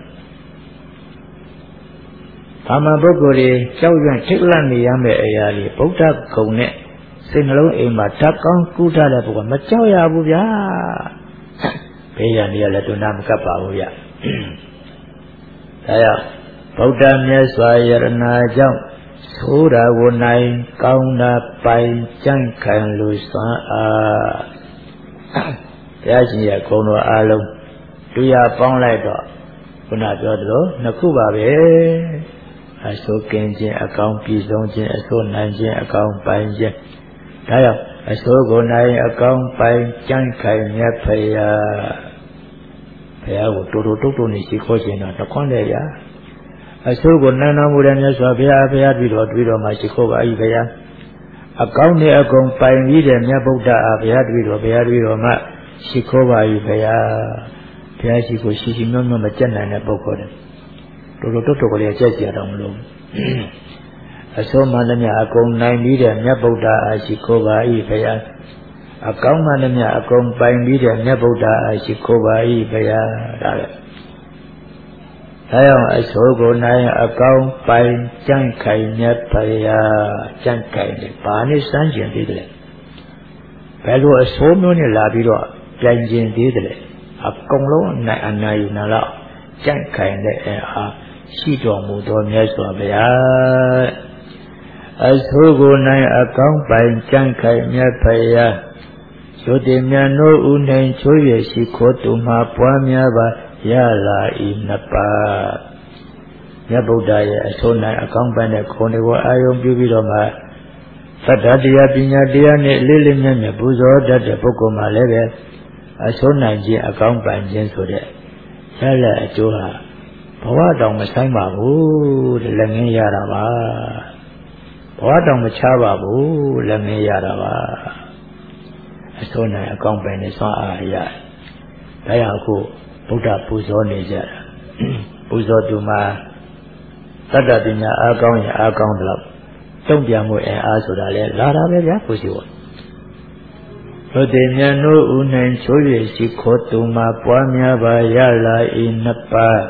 တာမန်ပုဂ္ဂိုလ်တွေကြောက်ရွံ့ထိတ်လန့်နေရမယ့်အရာတွေဗုဒ္ဓဂုဏ်နဲ့စိတ်နှလုံးအိမ်မှာဓာတ်ကောင်းကူးထားတဲ့ပုဂ္ဂိုလ်မကြောက်ရဘူးဗျာဘေးရန်တွေကလည်းတွန်းတာမကပ်ပါဘူးဗျာဒါကြောင့်ဗုဒ္ဓမြတ်စွာယရဏကြောင့်သိုးတာကိုနိုင်ကောင်းတာပိုင်ကြန့်ခိုင်လို့စွမ်းအားဘုရားရှင်ရဲ့ဂုဏ်တော်အားလုံးတွေ့ပေါင်းလိုက်တော့ခုနပြောသလိုနှစ်ခုပါပဲအစိုးကင်းခြင်းအကောင်ပြည်စုံခြင်းအစိုးနိုင်ခြင်းအကောင်ပိုင်ခြင်းဒါကြောင့်အစိုးကိုနိုင်အကောင်ပိုင်ကြန့်ခိုင်မြတ်ဖရာဘုရားကိုတူတူတုတ်တုတ်နေရှိခိုးခြင်းတော့တခွန်းလေရာအစိုးကိုနန်းတော်မူတဲ့မြတ်စွာဘုရားဘုရားပြီးတော့ပြီးတော့မှရှိခိုးပါ၏ဘုရားအကောင်းနဲ့အကုန်ပိုင်ပြီးတဲ့မြတ်ဗုဒ္ဓအားဘုရားပြီးတော့ဘုရားပြီးတော့မှရှိခိုးပါ၏ဘုရားဘုရားရှိခိုးရှိရှိမြတ်မြတ်မကြက်နိုင်တဲ့ပုဂ္ဂိုလ်တွေတို့တို့တုတ်တုတ်ကလေးကြက်ကြတော့မလို့အစိုးမှလည်းမြတ်အကုန်နိုင်ပြီးတဲ့မြတ်ဗုဒ္ဓအားရှိခိုးပါ၏ဘုရားအကောင်းမှလည်းမြတ်အကုန်ပိုင်ပြီးတဲ့မြတ်ဗုဒ္ဓအားရှိခိုးပါ၏ဘုရားဒါပဲဒါကြောင့်အစိုးကိုနိုင်အကောင်းပိုင်ကြန့်ခိုင်မြတ်ဖရာကြန့်ခိုင်တယ်ဘာနဲ့စမ်းကျင်သေးတယ်ဘယ်လိုအစိုးမျိုးနဲ့လာပြီးတော့ပြန်ကျင်သေးတယ်အကုန်လုံးအနိုင်အနိုင်ယူနာတော့ကြန့်ခိုင်တဲ့အားရှိတော်မူသောမြတ်စွာဘုရားအစိုးကိုနိုင်အကောင်းပိုင်ကြန့်ခိုင်မြတ်ဖရာသို့တင်မြတ်နိုးဦးနိုင်ချိုးရရှိခိုးသူမှာပွားများပါရလာဤနှစ်ပါးမြတ်ဗုဒ္ဓရဲ့အဆုံးနိုင်အကောင်းပန်းတဲ့ခုံတွေကိုအာယုံပြုပြီးတော့မှသတ္တတရားပညာတရားနဲ့လေးလေးမြတ်မြတ်ပူဇော်တတ်တဲ့ပုဂ္ဂိုလ်မှလည်းပဲအဆုံးနိုင်ခြင်းအကောင်းပန်းခြင်းဆိုတဲ့ရလက်အကျိုးဟာဘဝတောင်မဆိုင်ပါဘူးတဲ့လက်ငင်းရတာပါဘဝတောင်မချပါဘူးလက်ငင်းရတာပါအဆုံးနိုင်အကောင်းပန်းနဲ့ဆွမ်းအားရဒါကြောင့်အခုဗုဒ္ဓပူဇော်နေကြတာပူဇော်သူမှာတတ္တပညာအားကောင်းရင်အားကောင်းတယ်လို့တုံ့ပြန်မှုအင်အားဆိုတာလေလာတာပဲဗျာကိုရှိဝသို့တင်မြတ်နိုးဦးနိုင်ချိုးရရှိခိုးသူမှာပွားများပါရလာဤနှစ်ပါး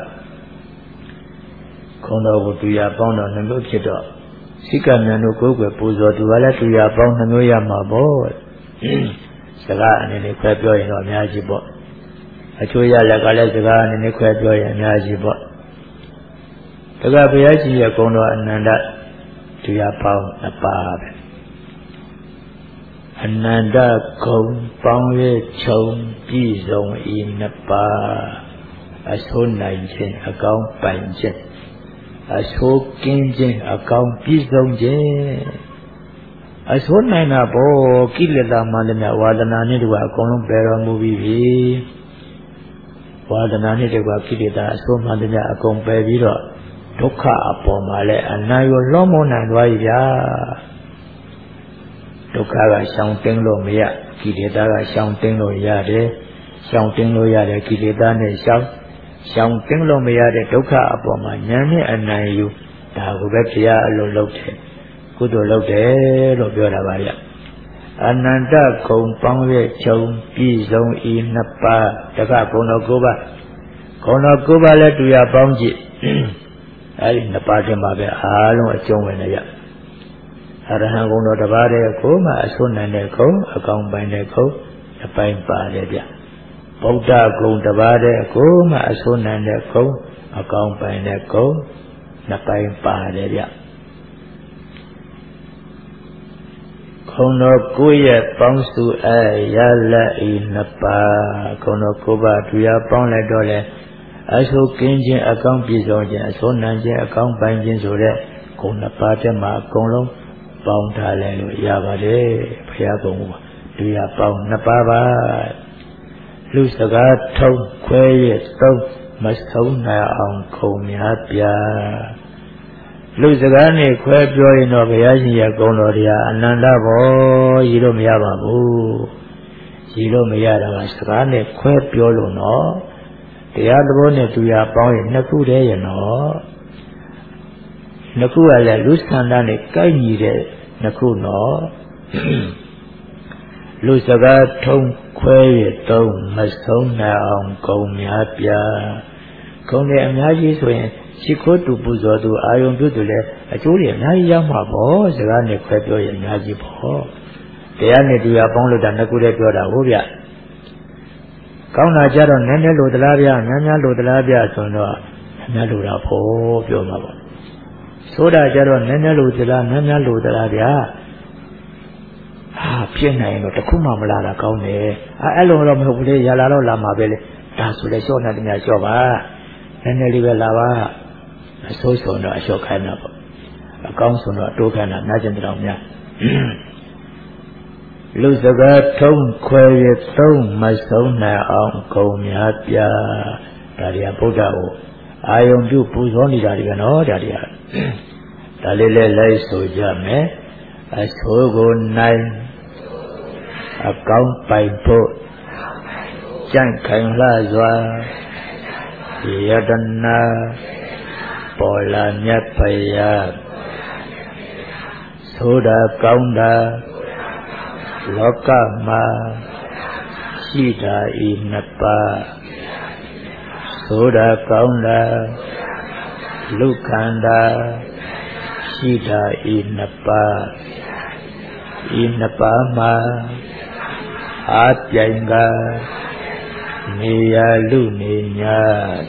ခုံတော်ကိုတူရပေါင်းတော်နှမျိုးဖြစ်တော့စိကမြတ်တို့ကိုယ်ွယ်ပူဇော်သူကလည်းတူရပေါင်းနှမျိုးရမှာပေါ့စကားအနေနဲ့ခွဲပြောရင်တော့အများကြီးပေါ့အချို့ရလက်ကလည်းစကားနည်းနည်းခွဲပြောရင်အများကြီးပေါ့တက္ကဘုရားကြီးရဲ့ဂုဏ်တော်အနန္တတရားပေါင်းနှစ်ပါးပဲအနန္တဂုဏ်ပေါင်းရဲ့ခြုံပြည့်စုံဤနှစ်ပါးအဆိုးနိုင်ခြင်းအကောင်းပိုင်ခြင်းအဆိုးကင်းခြင်းအကောင်းပြည့်စုံခြင်းအဆိုးနိုင်တာဘောကိလေသာမှလည်းဝါဒနာနဲ့တူအကုန်လုံးပယ်တော်မူပြီးပြီဝါဒနာနဲ့တကွာကိလေသာအစိုးမှန်တဲ့အကုန်ပယ်ပြီးတော့ဒုက္ခအပေါ်မှာလည်းအနာရောလွှမ်းမိုးနိုင်သွားပြီဗျာဒုက္ခကရှောင်တင်းလို့မရကိလေသာကရှောင်တင်းလို့ရတယ်ရှောင်တင်းလို့ရတယ်ကိလေသာနဲ့ရှောင်ရှောင်တင်းလို့မရတဲ့ဒုက္ခအပေါ်မှာဉာဏ်နဲ့အနိုင်ယူဒါကိုပဲဘုရားအလိုလုပ်တယ်ကုသိုလ်လုပ်တယ်လို့ပြောတာပါဗျအနန္တဂုံပေါင်းရဲ့ခြုံပြည့်စုံဤနှစ်ပါးတက္ကဂုံတော်၉ပါးဂုံတော်၉ပါးလည်းတူရပေါင်းကြည့်အဲဒီနှစ်ပါးတည်းမှာပဲအားလုံးအကျုံးဝင်နေရအရဟံဂုံတော်တစ်ပါးတည်းကိုမှအစွန်းနိုင်တဲ့ဂုံအကောင်ပိုင်တဲ့ဂုံအပိုင်းပါတယ်ဗျဗုဒ္ဓဂုံတစ်ပါးတည်းကိုမှအစွန်းနိုင်တဲ့ဂုံအကောင်ပိုင်တဲ့ဂုံနှစ်ပိုင်းပါတယ်ဗျခုံတော်ကိုယ့်ရဲ့ပေါင်းစုအဲရလက်ဤနှစ်ပါးခုံတော်ကိုယ်ပါတူရပေါင်းလိုက်တော့လေအဆုကင်းခြင်းအကောင်းပြည့်စုံခြင်းအစိုးနိုင်ခြင်းအကောင်းပိုင်ခြင်းဆိုတဲ့ဂုဏ်နှစ်ပါးတည်းမှာအကုန်လုံးပေါင်းထားလဲလို့ရပါတယ်ဘုရားကုံကတူရပေါင်းနှစ်ပါးပါလူစကားထုံးခွဲရဲ့သုံးမဆုံးနိုင်အောင်ခုံများပြလူစကားနဲ့ခွဲပြောရင်တော့ဘုရားရှင်ရဲ့ဂုဏ်တော်တရားအနန္တဘောရည်လို့မရပါဘူးရည်လို့မရတာကစကားနဲ့ခွဲပြောလို့နော်တရားသဘောနဲ့သူရပေါင်းရင်နှစ်ခုတည်းရဲ့နော်နှစ်ခုကလည်းလူဆန္ဒနဲ့ကိုက်ညီတဲ့နှစ်ခုနော်လူစကားထုံးခွဲရတုံးမဆုံးနိုင်အောင်ဂုံများပြဂုံတွေအများကြီးဆိုရင်ရှိခိုးတူပူဇော်သူအာယုံပြုသူလည်းအကျိုးတွေအများကြီးရောက်မှာပေါ့စကားနဲ့ခွဲပြောရင်အများကြီးပေါ့တရားနဲ့တရားပေါင်းလို့တာနှစ်ခုတည်းပြောတာဟုတ်ဗျကောင်းတာကြတော့နည်းနည်းလို့သလားဗျများများလို့သလားဗျဆိုတော့များများလို့တာပေါ့ပြောမှာပေါ့ဆိုတာကြတော့နည်းနည်းလို့သလားများများလို့သလားဗျဟာဖြစ်နိုင်တော့တခုမှမလာတာကောင်းတယ်အဲအဲ့လိုတော့မဟုတ်ဘူးလေရလာတော့လာမှာပဲလေဒါဆိုလေလျှော့နေတယ်များလျှော့ပါနည်းနည်းလေးပဲလာပါအဆိုးဆုံးတော့အလျှော့ခိုင်းတာပေါ့အကောင်းဆုံးတော့အတိုးခိုင်းတာနားကျင်တောင်များလူစကားထုံးခွဲရသုံးမဆုံးနိုင်အောင်ဂုံများပြဒါတွေကဗုဒ္ဓကိုအာယုံပြုပူဇော်နေတာတွေပဲနော်ဒါတွေကဒါလေးလေးလိုက်ဆိုကြမယ်အဆိုးကိုနိုင်အကောင်းပိုင်ဖို့ကြံ့ခိုင်လှစွာယတနာပေါ်လာမြတ်ဖယားဆိုတာကောင်းတာလောကမှာရှိတာဤနှစ်ပါးဆိုတာကောင်းတာလူခန္ဓာရှိတာဤနှစ်ပါးဤနှစ်ပါးမှာအားပြိုင်ကနေရလူနေညာ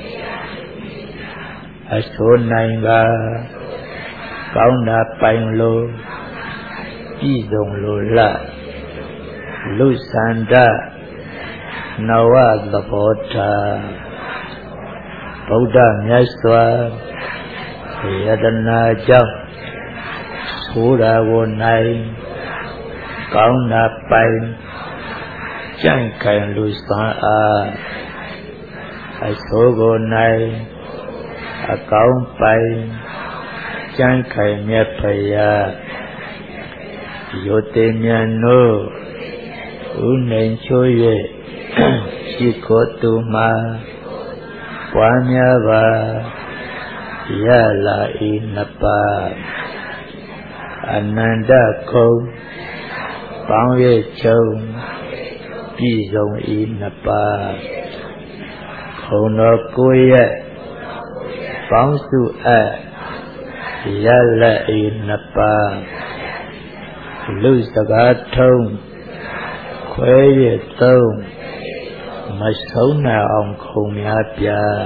အဆိုးနိုင်ကကောင်းတာပိုင်လို့ပြည့်စုံလို့လလူစန္ဒနဝသဘောထားဗုဒ္ဓမြတ်စွာယတနာကြောင့်ဆိုတာကိုနိုင်ကောင်းတာပိုင်ကြံ့ခိုင်လူစွမ်းအားအဆိုးကိုနိုင်အကောင်းပိုင်ကြံ့ခိုင်မြတ်ဖယားယောတေမြတ်တို့ဥနိုင်ချိုး၍ရှိခိုးသူမှာပွားများပါရလာဤနှစ်ပါးအနန္တခုံပေါင်း၍ချုပ်ပြည့်စုံဤနှစ်ပါးခုံတော်ကိုယ်ရဲ့ပေါင်းစုအပ်ရလာဤနှစ်ပါးလူစကားထုံးခွဲရသုံးမဆုံးနိုင်အောင်ခုံများပြ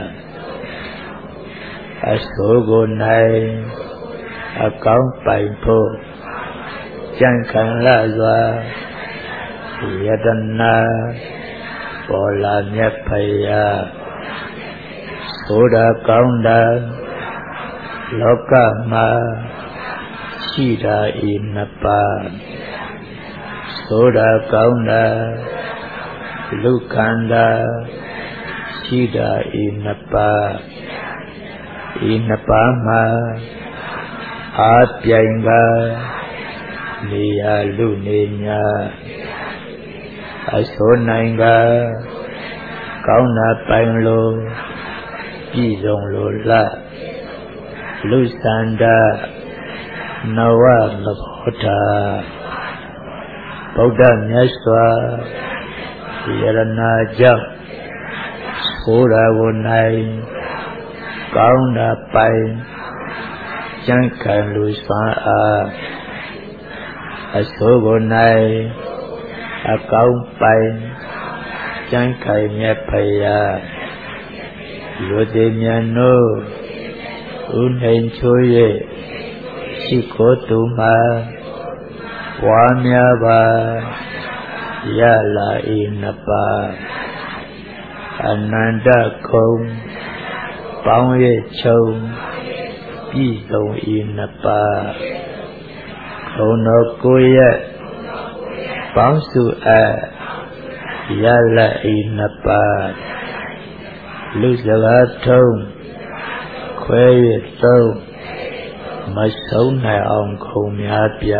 အဆိုးကိုနိုင်အကောင်းပိုင်ဖို့ကြံ့ခိုင်လှစွာယတနာပေါ်လာမြတ်ဖယားဆိုတာကောင်းတာလောကမှာရှိတာဤနှစ်ပါးဆိုတာကောင်းတာလူခန္ဓာရှိတာဤနှစ်ပါးဤနှစ်ပါးမှာအားပြိုင်ကနေရလူနေညာအဆိုးနိုင်ကကောင်းတာပိုင်လို့ပြည့်စုံလို့လလူစန္ဒနဝသဘောထားဗုဒ္ဓမြတ်စွာယရနာကြောင့်ဆိုတာကိုနိုင်ကောင်းတာပိုင်ကြံ့ခိုင်လူစွမ်းအားအဆိုးကိုနိုင်အကောင်းပိုင်ကြံ့ခိုင်မြတ်ဖယားယောတေမြတ်တို့ဥနိုင်ချိုး၍ရှိခိုးသူမှာပွားများပါရလာဤနှစ်ပါးအနန္တခုံပေါင်း၍ချုပ်ပြည့်စုံဤနှစ်ပါးခုံတော်ကိုယ်ရဲ့ပေါင်းစုအပ်ရလာဤနှစ်ပါးလူစကားထုံးခွဲ၍သုံးမဆုံးနိုင်အောင်ခုံများပြ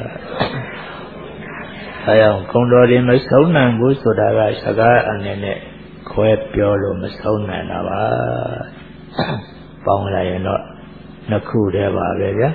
အဲအောင်ခုံတော်တွေမဆုံးနိုင်ဘူးဆိုတာကစကားအနေနဲ့ခွဲပြောလို့မဆုံးနိုင်တာပါပေါင်းလိုက်ရင်တော့နှစ်ခုတည်းပါပဲဗျာ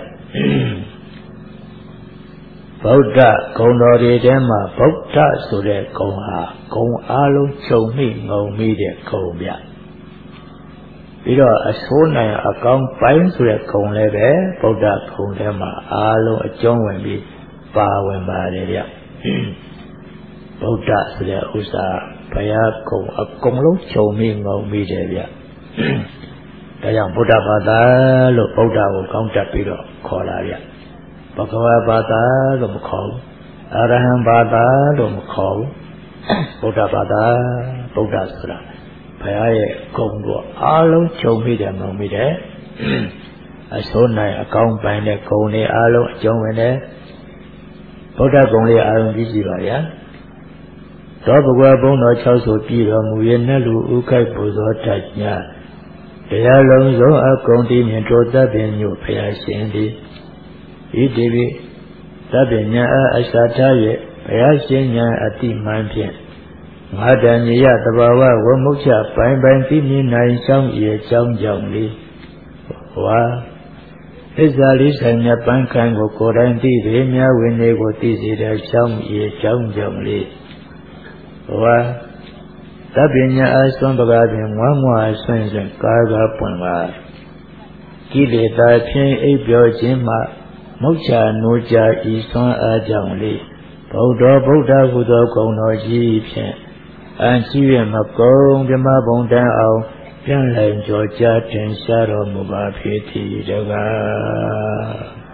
ဗုဒ္ဓဂုဏ်တော်တွေထဲမှာဗုဒ္ဓဆိုတဲ့ဂုဏ်ဟာဂုဏ်အားလုံးချုပ်မိငုံမိတဲ့ဂုဏ်ဗျပြီးတော့အဆိုးနိုင်အကောင်းပိုင်းဆိုတဲ့ဂုဏ်လည်းပဲဗုဒ္ဓဂုဏ်ထဲမှာအားလုံးအကျုံးဝင်ပြီးပါဝင်ပါတယ်ဗျဗုဒ္ဓဆိုတဲ့ဥစ္စာဘုရားဂုဏ်အကုန်လုံးချုပ်မိငုံမိတယ်ဗျဒါကြောင့်ဗုဒ္ဓဘာသာလို့ဗုဒ္ဓကိုကောင်းတက်ပြီးတော့ခေါ်လာဗျဘဂဝါဘာသာလို့မခေါ်ဘူးအရဟံဘာသာလို့မခေါ်ဘူးဗုဒ္ဓဘာသာဗုဒ္ဓဆိုတာဘုရားရဲ့ဂုဏ်ကိုအားလုံးချုပ်မိတယ်မဟုတ်မိတယ်အစိုးနိုင်အကောင်းပိုင်းတဲ့ဂုဏ်တွေအားလုံးအကျုံးဝင်တယ်ဗုဒ္ဓဂုဏ်လေးအားလုံးကြည့်ကြည့်ပါဗျာသောဘဂဝါဘုန်းတော်၆ဆိုပြည့်တော်မူရဲ့နဲ့လူဥခိုက်ပူဇော်တတ်ညာတရားလုံးစုံအကုန်တည်မြင်တော်တတ်ပင်ညို့ဘုရားရှင်သည်ဤတိပိသဗ္ဗညံအစ္ဆထား၍ဘုရားရှင်ညာအတိမှန်ဖြင့်ငါတန်ညရတဘာဝဝမုတ်ချပိုင်ပိုင်သိမြင်နိုင်ရှောင်း၏အကြောင်းကြောင့်လေဝါသစ္စာလေးဆိုင်မြတ်ပန်းခံကိုကိုယ်တိုင်သိပေမြဝိနည်းကိုသိစေတဲ့ရှောင်း၏အကြောင်းကြောင့်လေဝါသဗ္ဗညံအစွမ်းပကားဖြင့်ဝမ်းမွာဆွင့်ဆွင့်ကားကားပွင့်ပါကိလေသာဖြင့်အိပ်ပျော်ခြင်းမှမုတ်ချနိုးကြဤဆွမ်းအားကြောင့်လေဗုဒ္ဓဗုဒ္ဓဟုသောဂုဏ်တော်ကြီးဖြင့်အန်ရှိရမကုံဓမ္မဘုံတန်အောင်ပြန်လည်ကြောကြားတင်ရှားတော်မူပါဖြစ်သည်တကား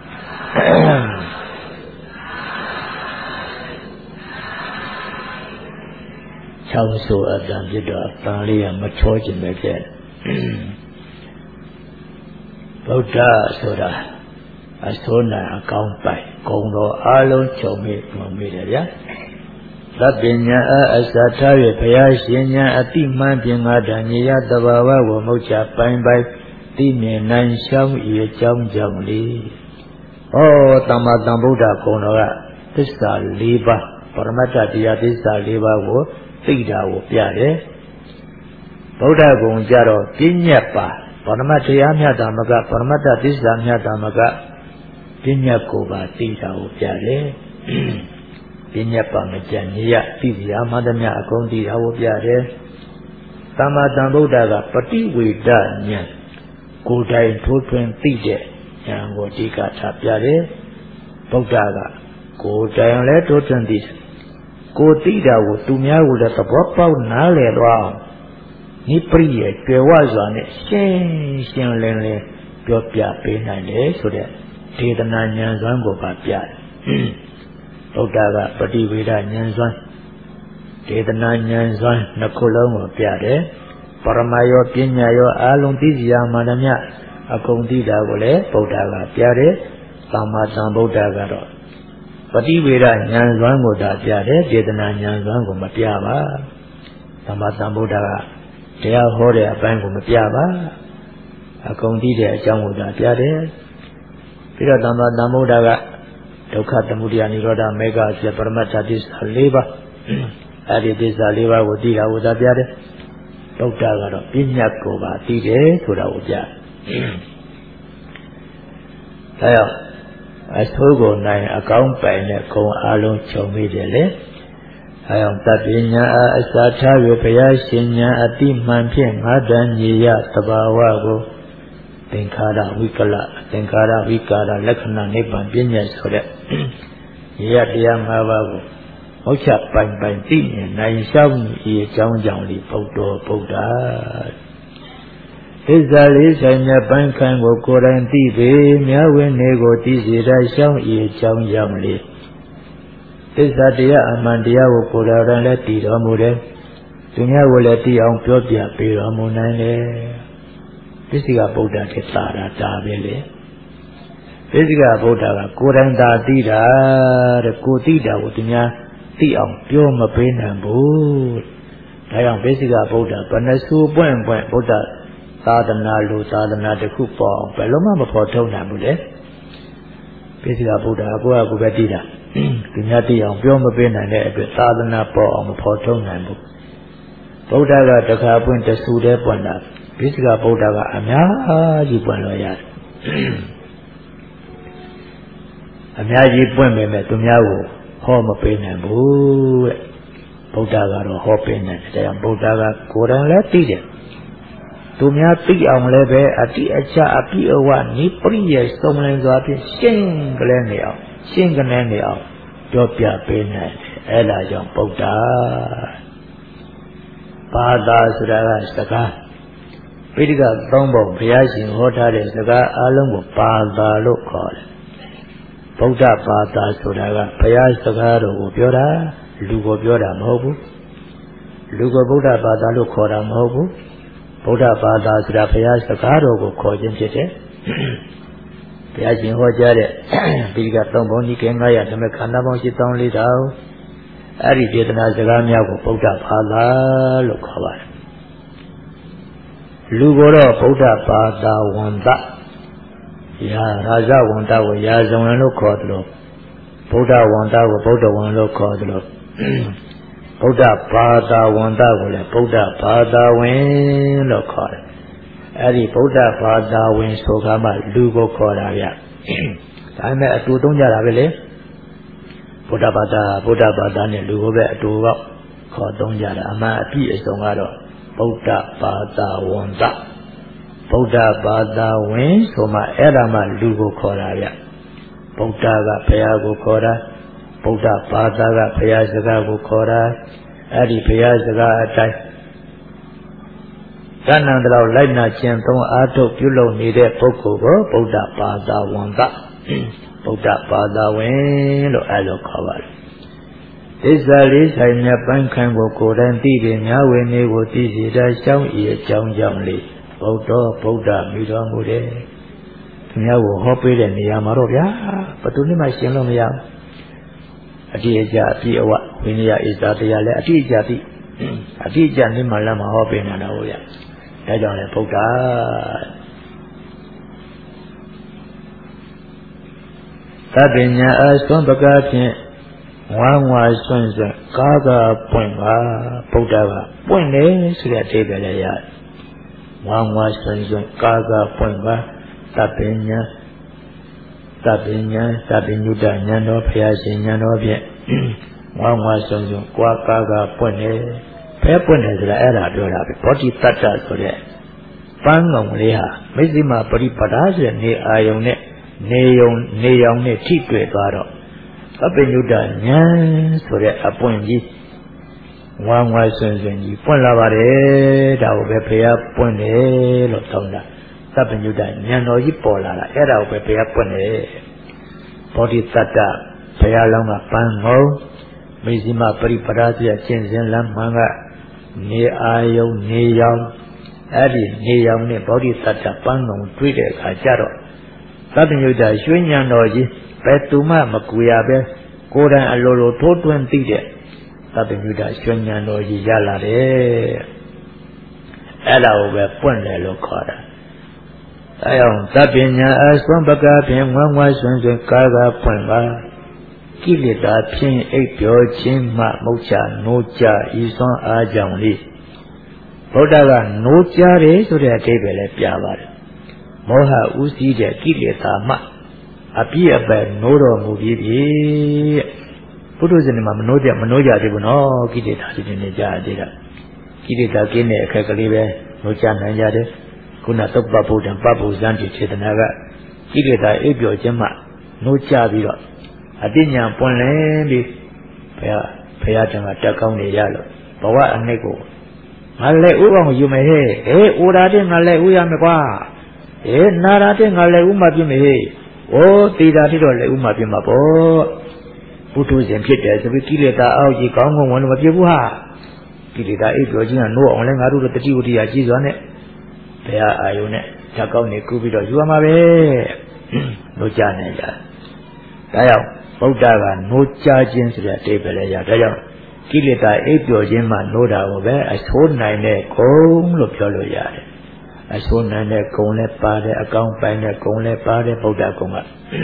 ချောင်းဆိုအတန်ပြတော့တန်လေးကမချောခြင်းပဲဖြစ်ဗုဒ္ဓဆိုတာအစိုးနိုင်အကောင်းပိုင်ဂုဏ်တော်အားလုံးချုပ်မိမှုမိတယ်ဗျာသဗ္ဗညံအစ္ဆထား၍ဘုရားရှင်ညာအတိမှန်ပြင်ငါတန်ညရတဘာဝကိုမုတ်ချပိုင်ပိုင်သိမြင်နိုင်ရှောင်း၏အကြောင်းကြောင့်လေဩသမ္မာသမ္ဗုဒ္ဓဂုဏ်တော်ကသစ္စာ၄ပါးပရမတ္ထတရားသစ္စာ၄ပါးကိုသိတာကိုပြတယ်ဗုဒ္ဓဂုဏ်ကြတော့ပညာပါပရမတ္တရားမြတ်တာမကပရမတ္ထသစ္စာမြတ်တာမကပညာကိုပါသိတာကိုပြတယ်ပညာပါမကြညရသိစရာမှသမျှအကုန်သိတာကိုပြတယ်သမ္မာသမ္ဗုဒ္ဓကပฏิဝေဒဉာဏ်ကိုယ်တိုင်ထိုးထွင်းသိတဲ့ဉာဏ်ကိုအဓိကထားပြတယ်ဗုဒ္ဓကကိုယ်တိုင်လည်းထိုးထွင်းသိတယ်ကိုယ်သိတာကိုသူများကိုလည်းသဘောပေါက်နားလည်သွားအောင်နိပရိယေကြွယ်ဝစွာနဲ့ရှင်းရှင်းလင်းလင်းပြောပြပေးနိုင်တယ်ဆိုတဲ့ဒေသနာဉာဏ်စွမ်းကိုပါပြတယ်ဗုဒ္ဓကပฏิဝေဒဉာဏ်စွမ်းဒေသနာဉာဏ်စွမ်းနှစ်ခုလုံးကိုပြတယ်ပရမယောပညာယောအာလုံးသိစီရမှန်သမျှအကုန်သိတာကိုလည်းဗုဒ္ဓကပြတယ်သမ္မာသမ္ဗုဒ္ဓကတော့ပฏิဝေဒဉာဏ်စွမ်းကိုသာပြတယ်ဒေသနာဉာဏ်စွမ်းကိုမပြပါသမ္မာသမ္ဗုဒ္ဓကတရားဟောတဲ့အပိုင်းကိုမပြပါအကုန်သိတဲ့အကြောင်းကိုသာပြတယ်ပြီးတော့သမ္မာသမ္ဗုဒ္ဓကဒုက္ခသမုဒယနိရောဓမေဃဆိုပရမတ္ထသစ္စာ၄ပါးအဲ့ဒီသစ္စာ၄ပါးကိုသိတာကိုသာပြတယ်ဗုဒ္ဓကတော့ပညာကိုပါသိတယ်ဆိုတာကိုပြတယ်ဒါကြောင့်အဆိုးကိုနိုင်အကောင်းပိုင်တဲ့ဂုဏ်အလုံးချုပ်မိတယ်လေအဲအောင်တပညာအစ္ဆထား၍ဘုရားရှင်ညာအတိမှန်ဖြင့်ငါတန်ညရသဘာဝကိုသင်္ခါရဝိကလသင်္ခါရဝိကာရလက္ခဏာနိဗ္ဗာန်ပညာဆိုတဲ့ရတရား၅ပါးကိုမုတ်ချပိုင်ပိုင်သိမြင်နိုင်ရှောင်းဤအကြောင်းကြောင့်ဒီဗုဒ္ဓဗုဒ္ဓသစ္စာလေးဆိုင်မြတ်ပန်းခံကိုကိုယ်တိုင်သိပေမြဝိနည်းကိုသိစေတတ်ရှောင်းဤအကြောင်းကြောင့်လေသစ္စာတရားအမှန်တရားကိုကိုယ်တော်လည်းတည်တော်မူတယ်သူများကိုလည်းတည်အောင်ပြောပြပေးတော်မူနိုင်တယ်သစ္စာဗုဒ္ဓတဲ့သာတာဒါပဲလေသစ္စာဗုဒ္ဓကကိုယ်တိုင်သာသိတာတဲ့ကိုသိတာကိုသူများသိအောင်ပြောမပေးနိုင်ဘူးဒါကြောင့်သစ္စာဗုဒ္ဓဘယ်နှဆူပွင့်ပွင့်ဗုဒ္ဓသာသနာလူသာသနာတစ်ခုပေါ်ဘယ်လိုမှမဖော်ထုတ်နိုင်ဘူးလေသစ္စာဗုဒ္ဓကကိုယ့်အကူပဲသိတာသူများသိအောင်ပြောမပေးနိုင်တဲ့အတွက်သာသနာပေါ်အောင်မဖော်ထုတ်နိုင်ဘူးဗုဒ္ဓကတခါပွင့်တဆူတည်းပွင့်တာသစ္စာဗုဒ္ဓကအများကြီးပွင့်လို့ရတယ်အများကြီးပွင့်ပေမဲ့သူများကိုဟောမပေးနိုင်ဘူးတဲ့ဗုဒ္ဓကတော့ဟောပေးနိုင်တယ်ဒါကြောင့်ဗုဒ္ဓကကိုယ်တိုင်လည်းသိတယ်သူများသိအောင်လည်းပဲအတိအကျအပြည့်အဝနိပရိယေစုံလင်စွာဖြင့်ရှင်းကလေးနေအောင်ရှင်းကနေနေအောင်ပြောပြပေးနိုင်တယ်အဲ့ဒါကြောင့်ဗုဒ္ဓဘာသာဆိုတာကစကားပိဋကသုံးပုံဘုရားရှင်ဟောထားတဲ့စကားအလုံးကိုဘာသာလို့ခေါ်တယ်ဗုဒ္ဓဘာသာဆိုတာကဘုရားစကားတော်ကိုပြောတာလူကိုပြောတာမဟုတ်ဘူးလူကိုဗုဒ္ဓဘာသာလို့ခေါ်တာမဟုတ်ဘူးဗုဒ္ဓဘာသာဆိုတာဘုရားစကားတော်ကိုခေါ်ခြင်းဖြစ်တယ်ဘုရားရှင်ဟောကြားတဲ့ပိဋကသုံးပုံဒီကေငါးရာဓမ္မခန္ဓာပေါင်းရှစ်သောင်းလေးတောင်အဲ့ဒီဒေသနာစကားများကိုဗုဒ္ဓဘာသာလို့ခေါ်ပါတယ်လူကိုတော့ဗုဒ္ဓဘာသာဝန်တရာရာဇဝန်တကိုရာဇဝင်လို့ခေါ်တယ်လို့ဗုဒ္ဓဝန်တကိုဗုဒ္ဓဝန်လို့ခေါ်တယ်လို့ဗုဒ္ဓဘာသာဝန်တကိုလည်းဗုဒ္ဓဘာသာဝင်လို့ခေါ်တယ်အဲ့ဒီဗုဒ္ဓဘာသာဝင်ဆိုကမှလူကိုခေါ်တာဗျဒါပေမဲ့အတူသုံးကြတာပဲလေဗုဒ္ဓဘာသာဗုဒ္ဓဘာသာနဲ့လူကိုပဲအတူတော့ခေါ်သုံးကြတာအမှန်အပြည့်အစုံကတော့ဗုဒ္ဓဘာသာဝန်တဗုဒ္ဓဘာသာဝင်ဆိုမှအဲ့ဒါမှလူကိုခေါ်တာဗျဗုဒ္ဓကဘုရားကိုခေါ်တာဗုဒ္ဓဘာသာကဘုရားစကားကိုခေါ်တာအဲ့ဒီဘုရားစကားအတိုင်းတဏ္ဍတလောက်လိုက်နာခြင်းသုံးအားထုတ်ပြုလုပ်နေတဲ့ပုဂ္ဂိုလ်ကိုဗုဒ္ဓဘာသာဝန်တဗုဒ္ဓဘာသာဝင်လို့အဲ့လိုခေါ်ပါတယ်သစ္စာလေးဆိုင်မြတ်ပန်းခံကိုကိုယ်တိုင်သိတယ်များဝင်နေကိုသိစီတာရှောင်းဤအကြောင်းကြောင့်လေဗုဒ္ဓဗုဒ္ဓမိတော်မူတယ်သူများကိုဟောပေးတဲ့နေရာမှာတော့ဗျာဘယ်သူမှရှင်းလို့မရဘူးအတိအကျအပြည့်အဝဝိနည်းဣဇာတရားလည်းအတိအကျသိအတိအကျနေမှလည်းမဟောပေးနိုင်တော့ဘူးဗျဒါကြောင့်လေဗုဒ္ဓသဗ္ဗညအစွမ်းပကားဖြင့်ဝါဝါဆွန့်ဆွန့်ကားကားပွင့်ပါဗုဒ္ဓကပွင့်တယ်ဆိုတဲ့အဓိပ္ပာယ်လည်းရတယ်ဝါဝါဆွန့်ဆွန့်ကားကားပွင့်ပါသဗ္ဗညသဗ္ဗညသဗ္ဗညုတဉာဏ်တော်ဘုရားရှင်ဉာဏ်တော်ဖြင့်ဝါဝါဆွန့်ဆွန့်ကွာကားကားပွင့်တယ်ဘယ်ပွင့်တယ်ဆိုတာအဲ့ဒါပြောတာပဲဘောဓိတတ္တဆိုတဲ့ပန်းငုံလေးဟာမိစ္ဆိမပရိပဒါဆိုတဲ့နေအာယုံနဲ့နေယုံနေရောင်နဲ့ထိတွေ့သွားတော့အပိညုတဉာဏ်ဆိုတဲ့အပွင့်ကြီးဝါဝါဆွန့်ဆွန့်ကြီးပွင့်လာပါတယ်ဒါကိုပဲဘုရားပွင့်တယ်လို့သုံးတာသဗ္ဗညုတဉာဏ်တော်ကြီးပေါ်လာတာအဲ့ဒါကိုပဲဘုရားပွင့်တယ်ဘောဓိတတ္တဘုရားလောင်းကပန်းငုံမိစ္ဆိမပရိပဒါဆိုတဲ့ကျင့်စဉ်လမ်းမှန်ကနေအာယုံနေရောင်အဲ့ဒီနေရောင်နဲ့ဘောဓိတတ္တပန်းငုံတွေ့တဲ့အခါကျတော့သဗ္ဗညုတရွှေဉာဏ်တော်ကြီးဘယ်သူမှမကူရပဲကိုယ်တိုင်အလိုလိုထိုးထွင်းသိတဲ့သဗ္ဗညုတရွှေဉာဏ်တော်ကြီးရလာတယ်အဲ့ဒါကိုပဲပွင့်တယ်လို့ခေါ်တာအဲအောင်သဗ္ဗညအစွမ်းပကားဖြင့်ဝမ်းဝါဆွန့်ဆွန့်ကားကားပွင့်ပါကိလေသာဖြင့်အိပ်ပျော်ခြင်းမှမုတ်ချနိုးကြဤစွမ်းအားကြောင့်လေဗုဒ္ဓကနိုးကြတယ်ဆိုတဲ့အဓိပ္ပာယ်လည်းပြပါတယ်မောဟဥစည်းတဲ့ကိလေသာမှအပြည့်အပယ်နိုးတော်မူပြီးပြီဘုဒ္ဓဇင်မှာမနိုးကြမနိုးကြသေးဘူးနော်ကိလေသာတွေနေကြသေးတာကိလေသာကင်းတဲ့အခက်ကလေးပဲနိုးကြနိုင်ကြတယ်ခုနသုပ္ပဗုဒ္ဓံပပ္ပုဇံတိခြေတနာကကိလေသာအိပ်ပျော်ခြင်းမှနိုးကြပြီးတော့အတိညာပွင့်လင်းပြီးဘုရားဘုရားတန်ခါတက်ကောင်းနေရလို့ဘဝအနှိတ်ကိုငါလည်းဥအောင်ယူမယ်ဟဲ့ဟေးအိုရာတဲ့ငါလည်းဥရမယ်ကွာဟေးနာရာတဲ့ငါလည်းဥမပြမယ်ဟဲ့ဩသေတာတိတော့လည်းဥမပြမှာပေါ့ပုထုဇဉ်ဖြစ်တယ်ဆိုပြီးကိလေသာအောက်ကြီးကောင်းကောင်းဝင်လို့မပြဘူးဟာကိလေသာအိပ်ပျော်ခြင်းကနိုးအောင်လည်းငါတို့တတိဝတ္တိယကြီးစွာနဲ့ဘုရားအာယုန်နဲ့ဓာတ်ကောင်းနေကူပြီးတော့ယူရမှာပဲနိုးကြနေကြဒါကြောင့်ဗုဒ္ဓကနိုးကြခြင်းဆိုတဲ့အဓိပ္ပာယ်လည်းရဒါကြောင့်ကိလေသာအိပ်ပျော်ခြင်းမှနိုးတာကိုပဲအဆိုးနိုင်တဲ့ဂုံလို့ပြောလို့ရတယ်အဆိုးနိုင်တဲ့ဂုံလည်းပါတယ်အကောင်းပိုင်းတဲ့ဂုံလည်းပါတယ်ဗုဒ္ဓဂုံကဒါ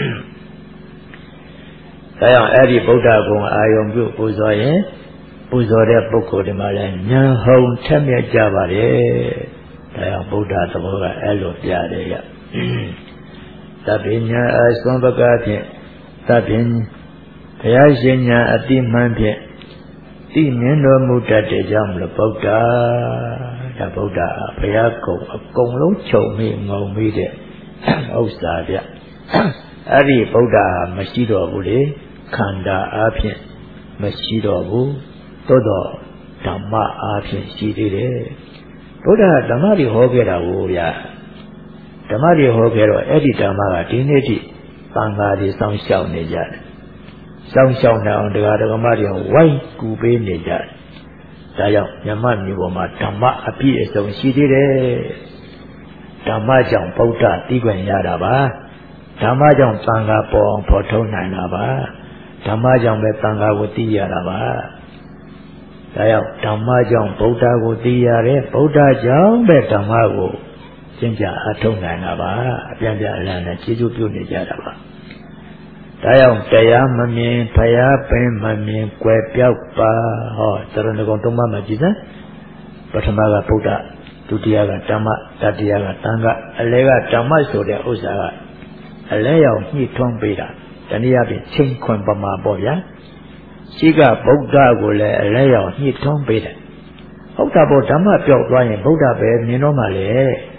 ကြောင့်အဲ့ဒီဗုဒ္ဓဂုံအာယုံပြုပူဇော်ရင်ပူဇော်တဲ့ပုဂ္ဂိုလ်ဒီမှာလည်းဉာဏ်ဟုံထက်မြက်ကြပါတယ်ဒါကြောင့်ဗုဒ္ဓသဘောကအဲ့လိုပြတယ်ရတပညာအစွမ်းပကဖြင့်တပင်ဘုရားရှင်ညာအတိမှန်ဖြင့်သိမြင်တော်မူတတ်တဲ့ကြောင့်မလို့ဗုဒ္ဓဒါဗုဒ္ဓဘုရားကုံအကုန်လုံးချုပ်မိငုံမိတဲ့ဥစ္စာဗျအဲ့ဒီဗုဒ္ဓမရှိတော့ဘူးလေခန္ဓာအားဖြင့်မရှိတော့ဘူးသို့တော့ဓမ္မအားဖြင့်ရှိသေးတယ်ဗုဒ္ဓဓမ္မတွေဟောခဲ့တာကိုဗျာဓမ္မတွေဟောခဲ့တော့အဲ့ဒီဓမ္မကဒီနေ့ထိသံဃာတွေစောင့်ရှောက်နေကြတယ်စောင့်ရှောက်နေအောင်တရားဓမ္မတွေဝိုင်းကူပေးနေကြတယ်ဒါကြောင့်မြတ်မျိုးပေါ်မှာဓမ္မအပြည့်အစုံရှိသေးတယ်ဓမ္မကြောင့်ဗုဒ္ဓသိခွင့်ရတာပါဓမ္မကြောင့်သံဃာပေါ်အောင်ဖော်ထုတ်နိုင်တာပါဓမ္မကြောင့်ပဲသံဃာကိုသိရတာပါဒါကြောင့်ဓမ္မကြောင့်ဗုဒ္ဓကိုသိရတယ်ဗုဒ္ဓကြောင့်ပဲဓမ္မကိုကျင့်ကြအထုတ်နိုင်တာပါအပြန်ပြန်အလန်းနဲ့ကျေးဇူးပြုနေကြတာပါဒါကြောင့်တရားမမြင်ဖယားပင်မမြင်ကွယ်ပြောက်ပါဟောသရဏဂုံသုံးပါးမှာကြည်စမ်းပထမကဗုဒ္ဓဒုတိယကဓမ္မတတိယကသံဃာအလဲကဓမ္မဆိုတဲ့ဥစ္စာကအလဲရောက်ညှိထွန်းပေးတာတနည်းအားဖြင့်ချိန်ခွင်ပမာပေါ့ဗျာရှိကဗုဒ္ဓကိုလည်းအလဲရောက်ညှိထွန်းပေးတယ်ဟုတ်တာပေါ့ဓမ္မပြောက်သွားရင်ဗုဒ္ဓပဲမြင်တော့မှလေ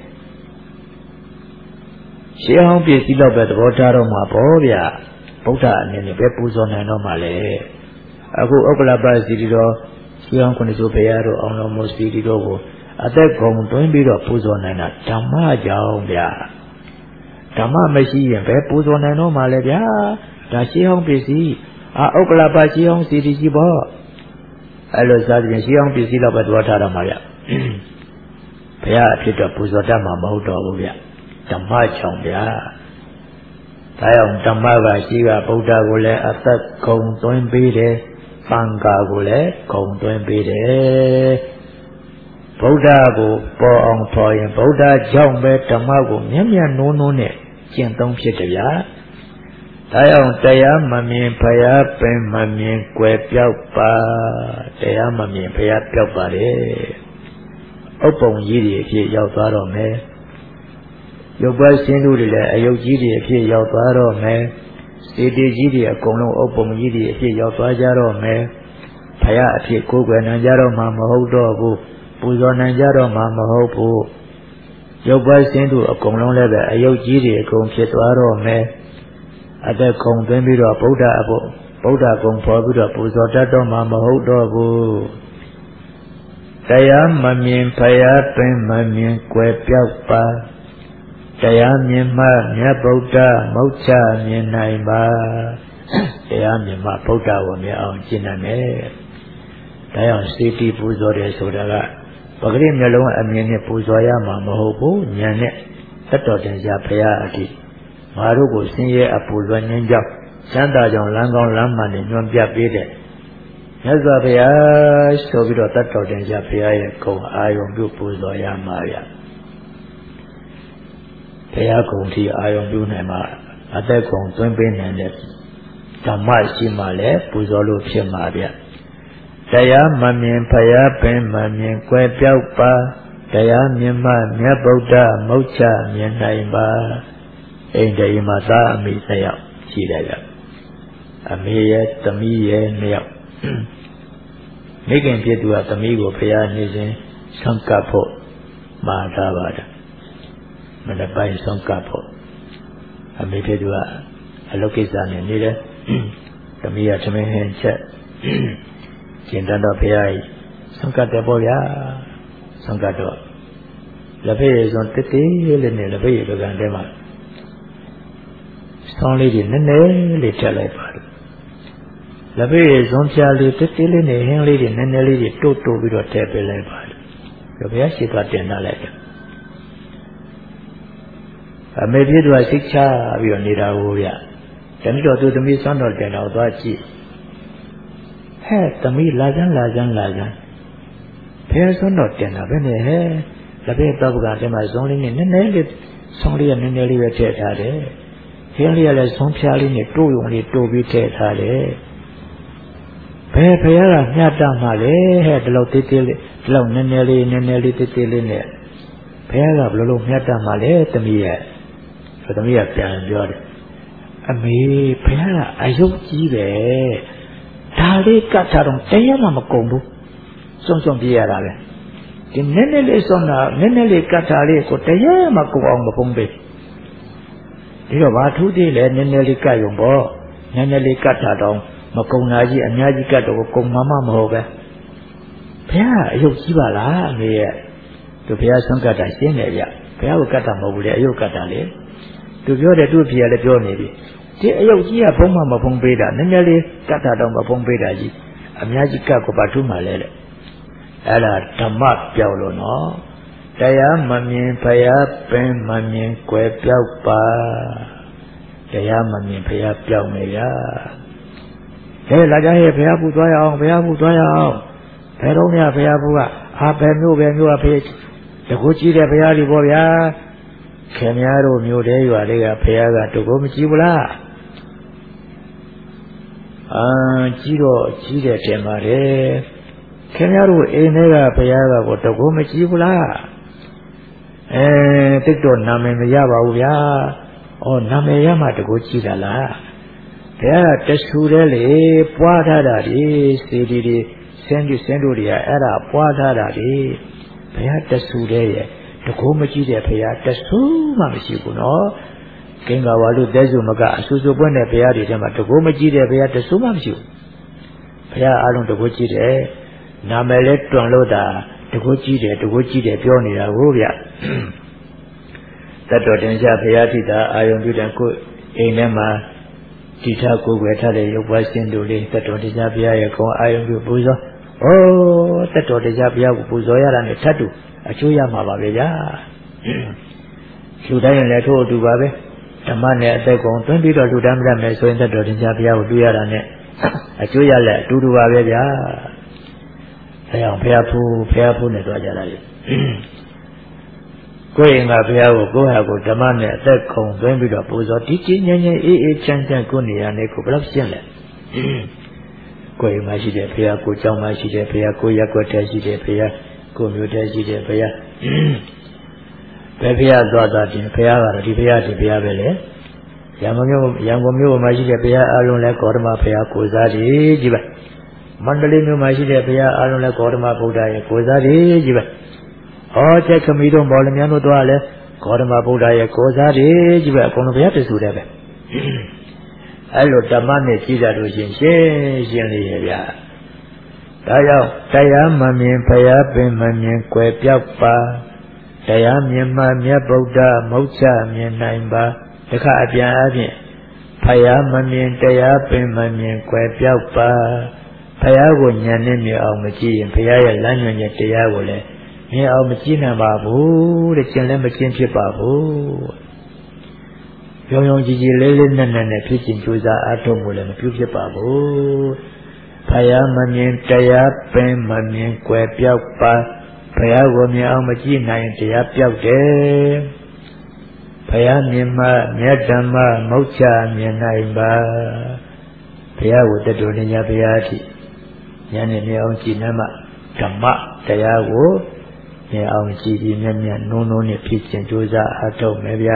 ရှေးဟောင်းပြည့်စည်တော့ပဲသဘောထားတော့မှာပေါ့ဗျာဗုဒ္ဓအနေနဲ့ပဲပူဇော်နိုင်တော့မှလေအခုဥက္ကလပ္ပစီတီတော်ရှေးဟောင်းခုနှစ်စုဘုရားတို့အောင်တော်မူစီတီတော်ကိုအသက်ကုန်သွင်းပြီးတော့ပူဇော်နိုင်တာဓမ္မကြောင့်ဗျာဓမ္မမရှိရင်ပဲပူဇော်နိုင်တော့မှလေဗျာဒါရှေးဟောင်းပြည့်စည်အာဥက္ကလပ္ပရှေးဟောင်းစီတီကြီးပေါ့အဲ့လိုစားတဲ့ရှေးဟောင်းပြည့်စည်တော့ပဲသဘောထားတော့မှာဗျဘုရားအဖြစ်တော့ပူဇော်တတ်မှာမဟုတ်တော့ဘူးဗျဓမ္မကြောင့်ဗျာဒါကြောင့်ဓမ္မကရှိကဗုဒ္ဓကိုလည်းအသက်ကုန်သွင်းပေးတယ်သံဃာကိုလည်းကုန်သွင်းပေးတယ်ဗုဒ္ဓကိုပေါ်အောင်ဖော်ရင်ဗုဒ္ဓကြောင့်ပဲဓမ္မကိုမျက်မျက်နှိုးနှိုးနဲ့ကျင့်သုံးဖြစ်တယ်ဗျာဒါကြောင့်တရားမမြင်ဖယားပင်မမြင်ကွယ်ပြောက်ပါတရားမမြင်ဖယားပြောက်ပါတယ်ဥပ္ပုံကြီးတွေအဖြစ်ရောက်သွားတော့မယ်ရုပ်ပိုင်းစင်းတို့တွေလည်းအယုတ်ကြီးတွေအဖြစ်ရောက်သွားတော့မယ်စေတီကြီးတွေအကုန်လုံးဥပ္ပုံကြီးတွေအဖြစ်ရောက်သွားကြတော့မယ်ဖယားအဖြစ်ကိုယ်ွယ်နိုင်ကြတော့မှမဟုတ်တော့ဘူးပူဇော်နိုင်ကြတော့မှမဟုတ်ဘူးရုပ်ပိုင်းစင်းတို့အကုန်လုံးလည်းပဲအယုတ်ကြီးတွေအကုန်ဖြစ်သွားတော့မယ်အသက်ကုန်သွင်းပြီးတော့ဗုဒ္ဓအဖို့ဗုဒ္ဓဂုံဖော်ပြီးတော့ပူဇော်တတ်တော့မှမဟုတ်တော့ဘူးတရားမမြင်ဖယားပင်မမြင်ကွယ်ပြောက်ပါတရားမြင်မှမြတ်ဗုဒ္ဓမုတ်ချမြင်နိုင်ပါတရားမြင်မှဗုဒ္ဓကိုမြင်အောင်ကျင့်နိုင်မယ်ဒါကြောင့်စေတီပူဇော်တယ်ဆိုတာကပဂရိမျက်လုံးအမြင်နဲ့ပူဇော်ရမှာမဟုတ်ဘူးဉာဏ်နဲ့တတ်တော်တင်ကြဘုရားအတိငါတို့ကိုဆင်းရဲအပူလွှမ်းခြင်းကြောင့်ချမ်းသာကြောင့်လမ်းကောင်းလမ်းမှန်နဲ့ညွှန်ပြပေးတဲ့မြတ်စွာဘုရားဆိုပြီးတော့တတ်တော်တင်ကြဘုရားရဲ့ဂုဏ်အာယုံပြုပူဇော်ရမှာဗျာဘုရားဂုဏ်ထီအာယုံပြုနိုင်မှာအသက်ဂုဏ်သွင်းပေးနိုင်တဲ့ဓမ္မရှိမှလည်းပူဇော်လို့ဖြစ်မှာဗျတရားမမြင်ဖယားပင်မမြင်ကွယ်ပြောက်ပါတရားမြင်မှမြတ်ဗုဒ္ဓမုတ်ချမြင်နိုင်ပါအိန္ဒိယမှာသာအမိဆက်ရောက်ရှိတယ်ဗျအမေရဲ့သမီးရဲ့နှစ်ယောက်မိခင်ဖြစ်သူကသမီးကိုဘုရားနေစဉ်ဆံကပ်ဖို့မှာထားပါတယ်မနက်ပိုင်းဆံကပ်ဖို့အမေဖြစ်သူကအလုပ်ကိစ္စနဲ့နေတယ်သမီးကသမင်းဟင်းချက်ကျင်တတ်တော့ဘုရားကြီးဆံကပ်တယ်ပေါ့ဗျာဆံကပ်တော့လက်ဖက်ရည်စွန်တစ်သေးလေးနဲ့လက်ဖက်ရည်ပကံထဲမှာဆောင်းလေးတွေနည်းနည်းလေးထည့်လိုက်ပါတယ်လက်ဖက်ရည်စွန်ဖြာလေးတစ်သေးလေးနဲ့ဟင်းလေးတွေနည်းနည်းလေးတွေတိုးတိုးပြီးတော့ထည့်ပေးလိုက်ပါတယ်ဘုရားရှိသွားတင်ထားလိုက်တယ်အမေပြည့်သူကစိတ်ချပြီးတော့နေတာကိုဗျတမီးတော်သူသမီးစွမ်းတော်တင်တော်သွားကြည့်ဟဲ့သမီးလာစမ်းလာစမ်းလာစမ်းဘယ်စွမ်းတော်တင်တာပဲနဲ့ဟဲ့လက်ဖက်တော့ကတည်းကဇုံးလေးနဲ့နည်းနည်းလေးဆောင်းလေးကနည်းနည်းလေးပဲထည့်ထားတယ်ဟင်းလေးကလည်းဇုံးဖြားလေးနဲ့တိုးယုံလေးတိုးပြီးထည့်ထားတယ်ဘယ်ဖယားကမြတ်တာမှလဲဟဲ့ဒီလောက်သေးသေးလေးဒီလောက်နည်းနည်းလေးနည်းနည်းလေးသေးသေးလေးနဲ့ဘယ်ကဘယ်လိုမြတ်တာမှလဲသမီးရဲ့ဆိုသမီးကပြန်ပြောတယ်အမေဘုရားကအယုတ်ကြီးပဲဒါလေးကတ်ထားတော့တရားမှမကုန်ဘူးစွန့်စွန့်ပြေးရတာပဲဒီနည်းနည်းလေးစွန့်တာနည်းနည်းလေးကတ်ထားလေးကိုတရားမှကုန်အောင်မဖုံးပေးဒီတော့ဘာထူးသေးလဲနည်းနည်းလေးကတ်ရုံပေါ့နည်းနည်းလေးကတ်ထားတော့မကုန်တာကြီးအများကြီးကတ်တော့ကုန်မှမမဟုတ်ပဲဘုရားအယုတ်ကြီးပါလားအမေရဲ့သူဘုရားဆွန့်ကတ်တာရှင်းတယ်ဗျဘုရားကိုကတ်တာမဟုတ်ဘူးလေအယုတ်ကတ်တာလေသူပြောတယ်သူ့ဖေကလည်းပြောနေပြီဒီအယုတ်ကြီးကဘုံမှမဖုံးပေးတာနည်းနည်းလေးကတ်တာတော့မဖုံးပေးတာကြီးအများကြီးကတ်ကိုဘာထူးမှလဲလေအဲ့ဒါဓမ္မပြောက်လို့နော်တရားမမြင်ဘုရားပင်မမြင်ကွယ်ပြောက်ပါတရားမမြင်ဘုရားပြောက်နေရဟဲ့လာကြဟဲ့ဘုရားပူသွားရအောင်ဘုရားပူသွားရအောင်ဘယ်တော့မှဘုရားပူကအာဘယ်မျိုးဘယ်မျိုးကဖေးတကူကြည့်တဲ့ဘုရားလေးပေါ့ဗျာခင်များတို့မျိုးတဲရွာလေးကဘုရားကတကူမကြည့်ဘူးလားအာကြည့်တော့ကြည့်တယ်တင်ပါတယ်ခင်ဗျားတို့အိမ်ထဲကဘုရားကကိုတကူမကြည့်ဘူးလားအဲတိတ်တော့နာမည်မရပါဘူးဗျာဩနာမည်ရမှတကူကြည့်တာလားဘုရားကတဆူတဲ့လေပွားထားတာဒီစေတီတွေစင်းကျစင်းတို့တွေကအဲ့ဒါပွားထားတာဒီဘုရားတဆူတဲ့ရဲ့တကူမကြည့်တဲ့ဘုရားတဆူမှမရှိဘူးနော်ကင်္ဂါဝါလူတဲစုမကအဆူဆူပွင့်တဲ့ဘုရားတွေထဲမှာတကူမကြည့်တဲ့ဘုရားတဆူမှမရှိဘူးဘုရားအားလုံးတကူကြည့်တယ်နာမည်လဲတွန်လို့တာတကူကြည့်တယ်တကူကြည့်တယ်ပြောနေတာကိုဗျတတ်တော်တင်ကြဘုရားတိတာအာယုံပြုတဲ့ကိုအိမ်ထဲမှာတိထကိုယ်ွယ်ထားတဲ့ရုပ်ပွားရှင်တို့လေးတတ်တော်တင်ကြဘုရားရဲ့ကောအာယုံပြုပူဇော်ဩတတ်တော်တင်ကြဘုရားကိုပူဇော်ရတာနဲ့ထပ်တူအကျိုးရမှာပါပဲဗျာလူတိုင်းလည်းထို့အတူပါပဲဓမ္မနဲ့အသက်ကုန်သွင်းပြီးတော့လူတိုင်းမရမယ်ဆိုရင်တတ်တော်တင်ကြဘုရားကိုတွေ့ရတာနဲ့အကျိုးရလက်အတူတူပါပဲဗျာဘုရားဘုရားဖူးဘုရားဖူးနဲ့တွားကြတာလေကိုယ်ရင်ကဘုရားကိုကိုယ်ဟာကိုဓမ္မနဲ့အသက်ခုံသွင်းပြီးတော့ပူဇော်ဒီကြီးငြိမ်းငြိမ်းအေးအေးချမ်းချမ်းကိုနေရနေကိုဘယ်လောက်ရှင်းလဲကိုယ်ရင်မှာရှိတဲ့ဘုရားကိုကျောင်းမှာရှိတဲ့ဘုရားကိုရက်ွက်ထဲရှိတဲ့ဘုရားကိုမျိုးထဲရှိတဲ့ဘုရားဘယ်ဘုရားသွားသွားတင်ဘုရားကတော့ဒီဘုရားဒီဘုရားပဲလေရံကုန်မြို့ရံကုန်မြို့မှာရှိတဲ့ဘုရားအလုံးလဲဂေါတမဘုရားကိုစားကြီးကြီးပဲမန္တလေးမြို့မှာရှိတဲ့ဘုရားအားလုံးလည်းဂေါတမဗုဒ္ဓရဲ့ကိုယ်စားတွေကြီးပဲ။ဩကျက်ခမီတို့မော်လမြိုင်တို့တော့လည်းဂေါတမဗုဒ္ဓရဲ့ကိုယ်စားတွေကြီးပဲအကုန်လုံးဘုရားတဆူတယ်ပဲ။အဲ့လိုဓမ္မနဲ့ကြည့်ကြလို့ရှင်ရှင်းရှင်းလေးရဲ့ဗျာ။ဒါကြောင့်တရားမမြင်ဘုရားပင်မမြင်ကွယ်ပြောက်ပါတရားမြင်မှမြတ်ဗုဒ္ဓမုတ်ချမြင်နိုင်ပါတခါအပြန်အပြင်ဘုရားမမြင်တရားပင်မမြင်ကွယ်ပြောက်ပါဘုရားကိုဉာဏ်နဲ့မြင်အောင်မကြည့်ရင်ဘုရားရဲ့လမ်းညွှန်ချက်တရားကိုလည်းမြင်အောင်မကြည့်နိုင်ပါဘူးတဲ့ကျင့်လည်းမကျင့်ဖြစ်ပါဘူးယုံယုံကြည်ကြည်လေးလေးနက်နက်နဲ့ဖြစ်ခြင်းကြိုးစားအားထုတ်မှုလည်းမပြုဖြစ်ပါဘူးဘုရားမမြင်တရားပင်မမြင်ကွယ်ပြောက်ပါဘုရားကိုမြင်အောင်မကြည့်နိုင်တရားပြောက်တယ်ဘုရားမြင်မှမြတ်ဓမ္မမုတ်ချမြင်နိုင်ပါဘုရားကိုတတော်နေကြဘုရားအထိဉာဏ်နဲ့မြင်အောင်ကြည်နမ်းမှဓမ္မတရားကိုမြင်အောင်ကြည်ပြီးမြတ်မြတ်နုံနုံနဲ့ဖြစ်ခြင်းကြိုးစားအားထုတ်မယ်ဗျာ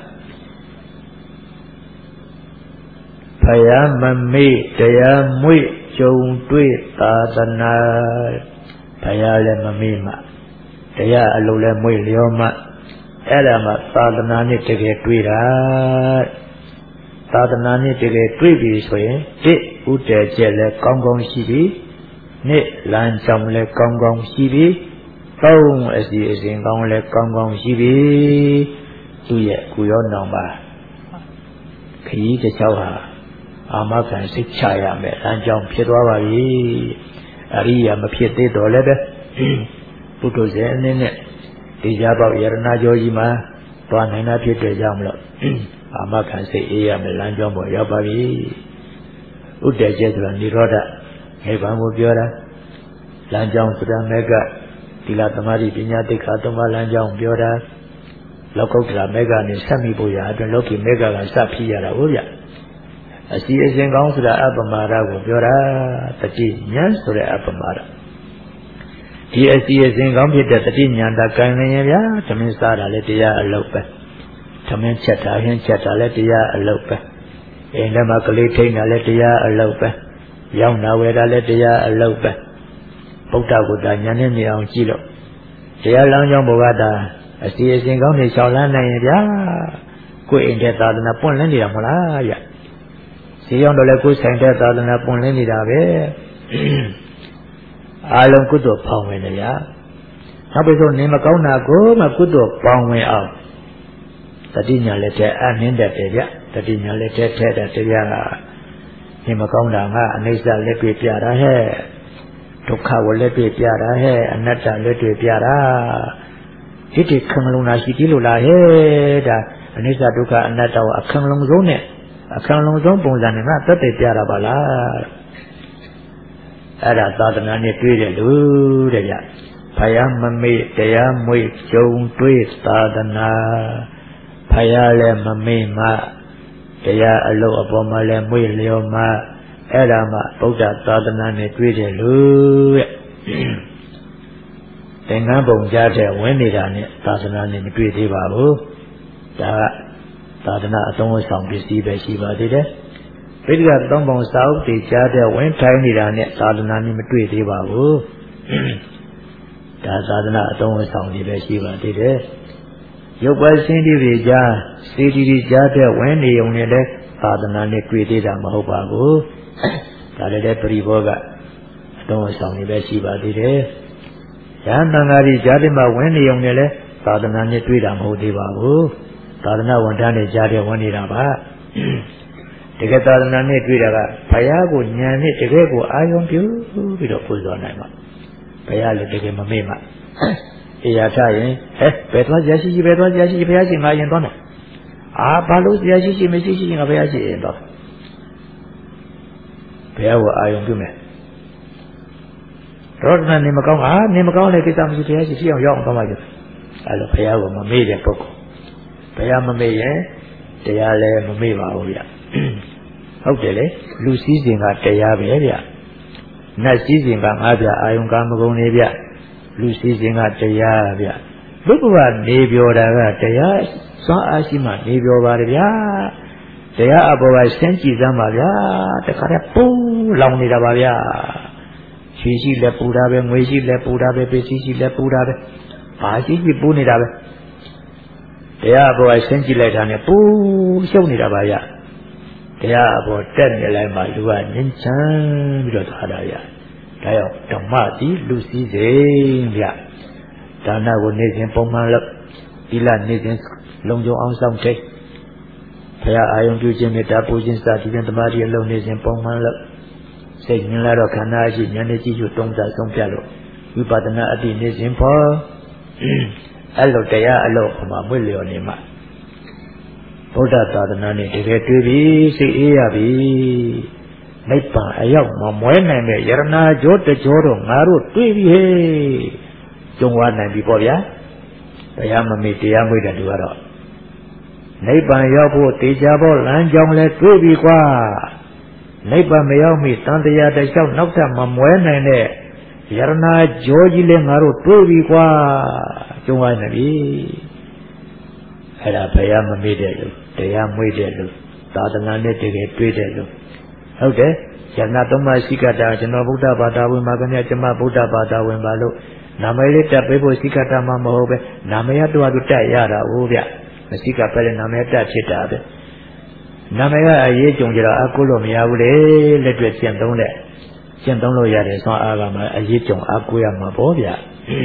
ဘုရားမမေ့တရားမွေ့ကြုံတွေ့သာသနာဘုရားလည်းမမေ့မှတရားအလုံးလည်းမွေ့လျောမှအဲ့ဒါမှသာသနာနဲ့တကယ်တွေ့တာသာသနာနဲ့တကယ်တွေ့ပြီဆိုရင်တစ်ဥတည်ချက်လည်းကောင်းကောင်းရှိပြီနှစ်လမ်းကြောင်းလည်းကောင်းကောင်းရှိပြီသုံးအစီအစဉ်ကောင်းလည်းကောင်းကောင်းရှိပြီသူရဲ့ကုရောနောင်ပါခရီးတစ်ချောင်းဟာအာမခံစိတ်ချရမယ်လမ်းကြောင်းဖြစ်သွားပါပြီအရိယာမဖြစ်သေးတော့လည်းပဲပုထုဇဉ်အနေနဲ့ဒီကြပေါက်ယရဏကျော်ကြီးမှာသွားနိုင်တာဖြစ်တဲ့ကြောင့်မလို့အာမခံစိတ်အေးရမယ်လမ်းကြောင်းပေါ်ရောက်ပါပြီဥတည်ချက်ဆိုတာនិရောဓနိဗ္ဗာန်ကိုပြောတာလမ်းကြောင်းဆိုတာမေကသီလသမာဓိပညာသိက္ခာသုံးပါးလမ်းကြောင်းပြောတာလောကုတ္တရာမေကနဲ့ဆက်မိဖို့ရအတွက်လောကီမေကကစဖြစ်ရတာဟုတ်ဗျအစီအစဉ်ကောင်းဆိုတာအပ္ပမာဒကိုပြောတာတတိဉာဏ်ဆိုတဲ့အပ္ပမာဒဒီအစီအစဉ်ကောင်းဖြစ်တဲ့တတိဉာဏ်တာကံလျင်ဗျာသမင်းစားတာလေတရားအလုပ်ပဲသမင်းချက်တာဟင်းချက်တာလည်းတရားအလုပ်ပဲအိမ်ထဲမှာကလေးထိန်းတာလည်းတရားအလုပ်ပဲရောင်းတာဝယ်တာလည်းတရားအလုပ်ပဲဗုဒ္ဓကိုသာဉာဏ်နဲ့မြင်အောင်ကြည့်လို့တရားလမ်းကြောင်းဘုရားတာအစီအစဉ်ကောင်းနေလျှောက်လန်းနိုင်ရင်ဗျာကိုယ်အိမ်တဲ့သာသနာပွင့်လင်းနေတာမဟုတ်လားဗျဈေးရောက်တော့လည်းကိုယ်ဆိုင်တဲ့သာသနာပွင့်လင်းနေတာပဲအားလုံးကုသိုလ်ဖောင်းဝင်တယ်ဗျာနောက်ပြီးတော့နေမကောင်းတာကိုမှကုသိုလ်ပေါင်းဝင်အောင်တတိညာလည်းတဲ့အနှင်းတတ်တယ်ဗျတတိညာလည်းတဲ့ထဲတဲ့တရားကနေမကောင်းတာကအနိစ္စလက်တွေ့ပြတာဟဲ့ဒုက္ခကိုလက်တွေ့ပြတာဟဲ့အနတ္တလက်တွေ့ပြတာဒီတိခံလုံးလာရှိသေးလို့လားဟဲ့ဒါအနိစ္စဒုက္ခအနတ္တကိုအခန်းလုံးဆုံးနဲ့အခန်းလုံးဆုံးပုံစံနဲ့ငါသက်တည်ပြတာပါလားအဲ့ဒါသာသနာနဲ့တွေ့တယ်လို့တဲ့ဗျဖယားမမေ့တရားမွေ့ကြုံတွေ့သာသနာဖယားလည်းမမေ့မှတရားအလုပ်အပေါ်မှာလည်းမွေ့လျော်မှအဲ့ဒါမှဗုဒ္ဓသာသနာနဲ့တွေ့တယ်လို့တဲ့သင်္ကန်းပုံကြားတဲ့ဝင်နေတာနဲ့သာသနာနဲ့မတွေ့သေးပါဘူးဒါကသာသနာအသုံးအဆောင်ပစ္စည်းပဲရှိပါသေးတယ်ပိဋကသုံးပုံစာအုပ်တွေကြားတဲ့ဝင်ထိုင်နေတာနဲ့သာသနာနဲ့မတွေ့သေးပါဘူးဒါသာသနာအသုံးအဆောင်တွေပဲရှိပါသေးတယ်ရုပ်ပိုင်းစင်းတွေကြားစေတီတွေကြားတဲ့ဝင်နေုံနဲ့လည်းသာသနာနဲ့တွေ့သေးတာမဟုတ်ပါဘူးဒါလည်းတဲ့ပရိဘောကအသုံးအဆောင်တွေပဲရှိပါသေးတယ်ဉာဏ်တန်ဃာကြီးကြားတဲ့မှာဝင်နေုံနဲ့လည်းသာသနာနဲ့တွေ့တာမဟုတ်သေးပါဘူးသာသနာဝန်ထမ်းတွေကြားတဲ့ဝင်နေတာပါတကယ်သာသနာနဲ့တွေ့တာကဘုရားကိုဉာဏ်နဲ့တကယ်ကိုအာရုံပြုပြီးတော့ပူဇော်နိုင်မှာဘုရားလည်းတကယ်မမေ့မှာအေးရထရင်ဟဲ့ဘယ်သွားကြရှိရှိဘယ်သွားကြရှိရှိဘုရားရှင်ငါရင်သွားမယ်အာဘာလို့ကြရှိရှိမရှိရှိငါဘုရားရှင်ရင်သွားဘုရားကိုအာရုံပြုမယ်ရောဒနာနေမကောင်းအာနေမကောင်းတဲ့ကိစ္စမရှိဘုရားရှင်ရှိအောင်ရောက်အောင်သွားပါကြအဲ့လိုဘုရားကိုမမေ့တဲ့ပုဂ္ဂိုလ်ဘုရားမမေ့ရင်တရားလည်းမမေ့ပါဘူးဗျဟုတ်တယ်လေလူစည်းစိမ်ကတရားပဲဗျနတ်စည်းစိမ်ကငါးပြအာယုံကာမဂုဏ်တွေဗျလူစည်းစိမ်ကတရားဗျဘုရားကနေပြောတာကတရားစွမ်းအားရှိမှနေပြောပါတယ်ဗျာတရားအပေါ်ကစမ်းကြည့်စမ်းပါဗျာတခါတည်းပူလောင်နေတာပါဗျာရှိရှိလည်းပူတာပဲငွေရှိလည်းပူတာပဲပစ္စည်းရှိလည်းပူတာပဲဘာရှိရှိပူနေတာပဲတရားအပေါ်ကစမ်းကြည့်လိုက်တာနဲ့ပူရှုပ်နေတာပါဗျာတရားအပေါ်တက်နေလိုက်မှလူကငြင်းချမ်းပြီးတော့သွားတာဗျာဒါကြောင့်ဓမ္မတိလူစည်းစိမ်ဗျဒါနကိုနေ့စဉ်ပုံမှန်လုပ်သီလနေ့စဉ်လုံခြုံအောင်ဆောင်ထိတ်ဘုရားအာယုံပြုခြင်းမေတ္တာပူခြင်းစသည်ဖြင့်သမာဓိအလုံးနေ့စဉ်ပုံမှန်လုပ်စိတ်ညင်လာတော့ခန္ဓာရှိဉာဏ်နဲ့ကြည့်ရှုတုံးတာဆုံးဖြတ်လို့ဝိပဿနာအတိနေ့စဉ်ဖို့အဲ့လိုတရားအလို့မှာမွေ့လျော်နေမှာဗုဒ္ဓသာသနာနဲ့တကယ်တွေ့ပြီစိတ်အေးရပြီနိဗ္ဗာန်အရောက်မမွဲနိုင်တဲ့ယရနာကြောတကြောတော့ငါတို့တွေ့ပြီဟေ့ကျုံဝါနိုင်ပြီပေါ့ဗျာတရားမမေ့တရားမွေ့တဲ့သူကတော့နိဗ္ဗာန်ရောက်ဖို့တေချာဖို့လမ်းကြောင်းလဲတွေ့ပြီကွာနိဗ္ဗာန်မရောက်မီတန်တရားတစ်လျှောက်နောက်ထပ်မမွဲနိုင်တဲ့ယရနာကြောကြီးလဲငါတို့တွေ့ပြီကွာကျုံဝါနိုင်ပြီအဲ့ဒါဘုရားမမေ့တဲ့လူတရားမွေ့တဲ့လူသာသနာနဲ့တကယ်တွေ့တဲ့လူဟုတ်တယ်ယန္နာသုံးပါးရှိကတာကျွန်တော်ဗုဒ္ဓဘာသာဝင်ပါခင်ဗျကျွန်မဗုဒ္ဓဘာသာဝင်ပါလို့နာမည်လေးတက်ပေးဖို့ရှိကတာမှမဟုတ်ပဲနာမည်ရတော့သူတက်ရတာဟုတ်ဗျမရှိကပဲနာမည်တက်ဖြစ်တာပဲနာမည်ကအရေးကြုံကြတော့အကုလို့မရဘူးလေလက်တွေ့ကျင့်သုံးတဲ့ကျင့်သုံးလို့ရတယ်ဆွမ်းအားကမှအရေးကြုံအကုရမှာပေါ့ဗျ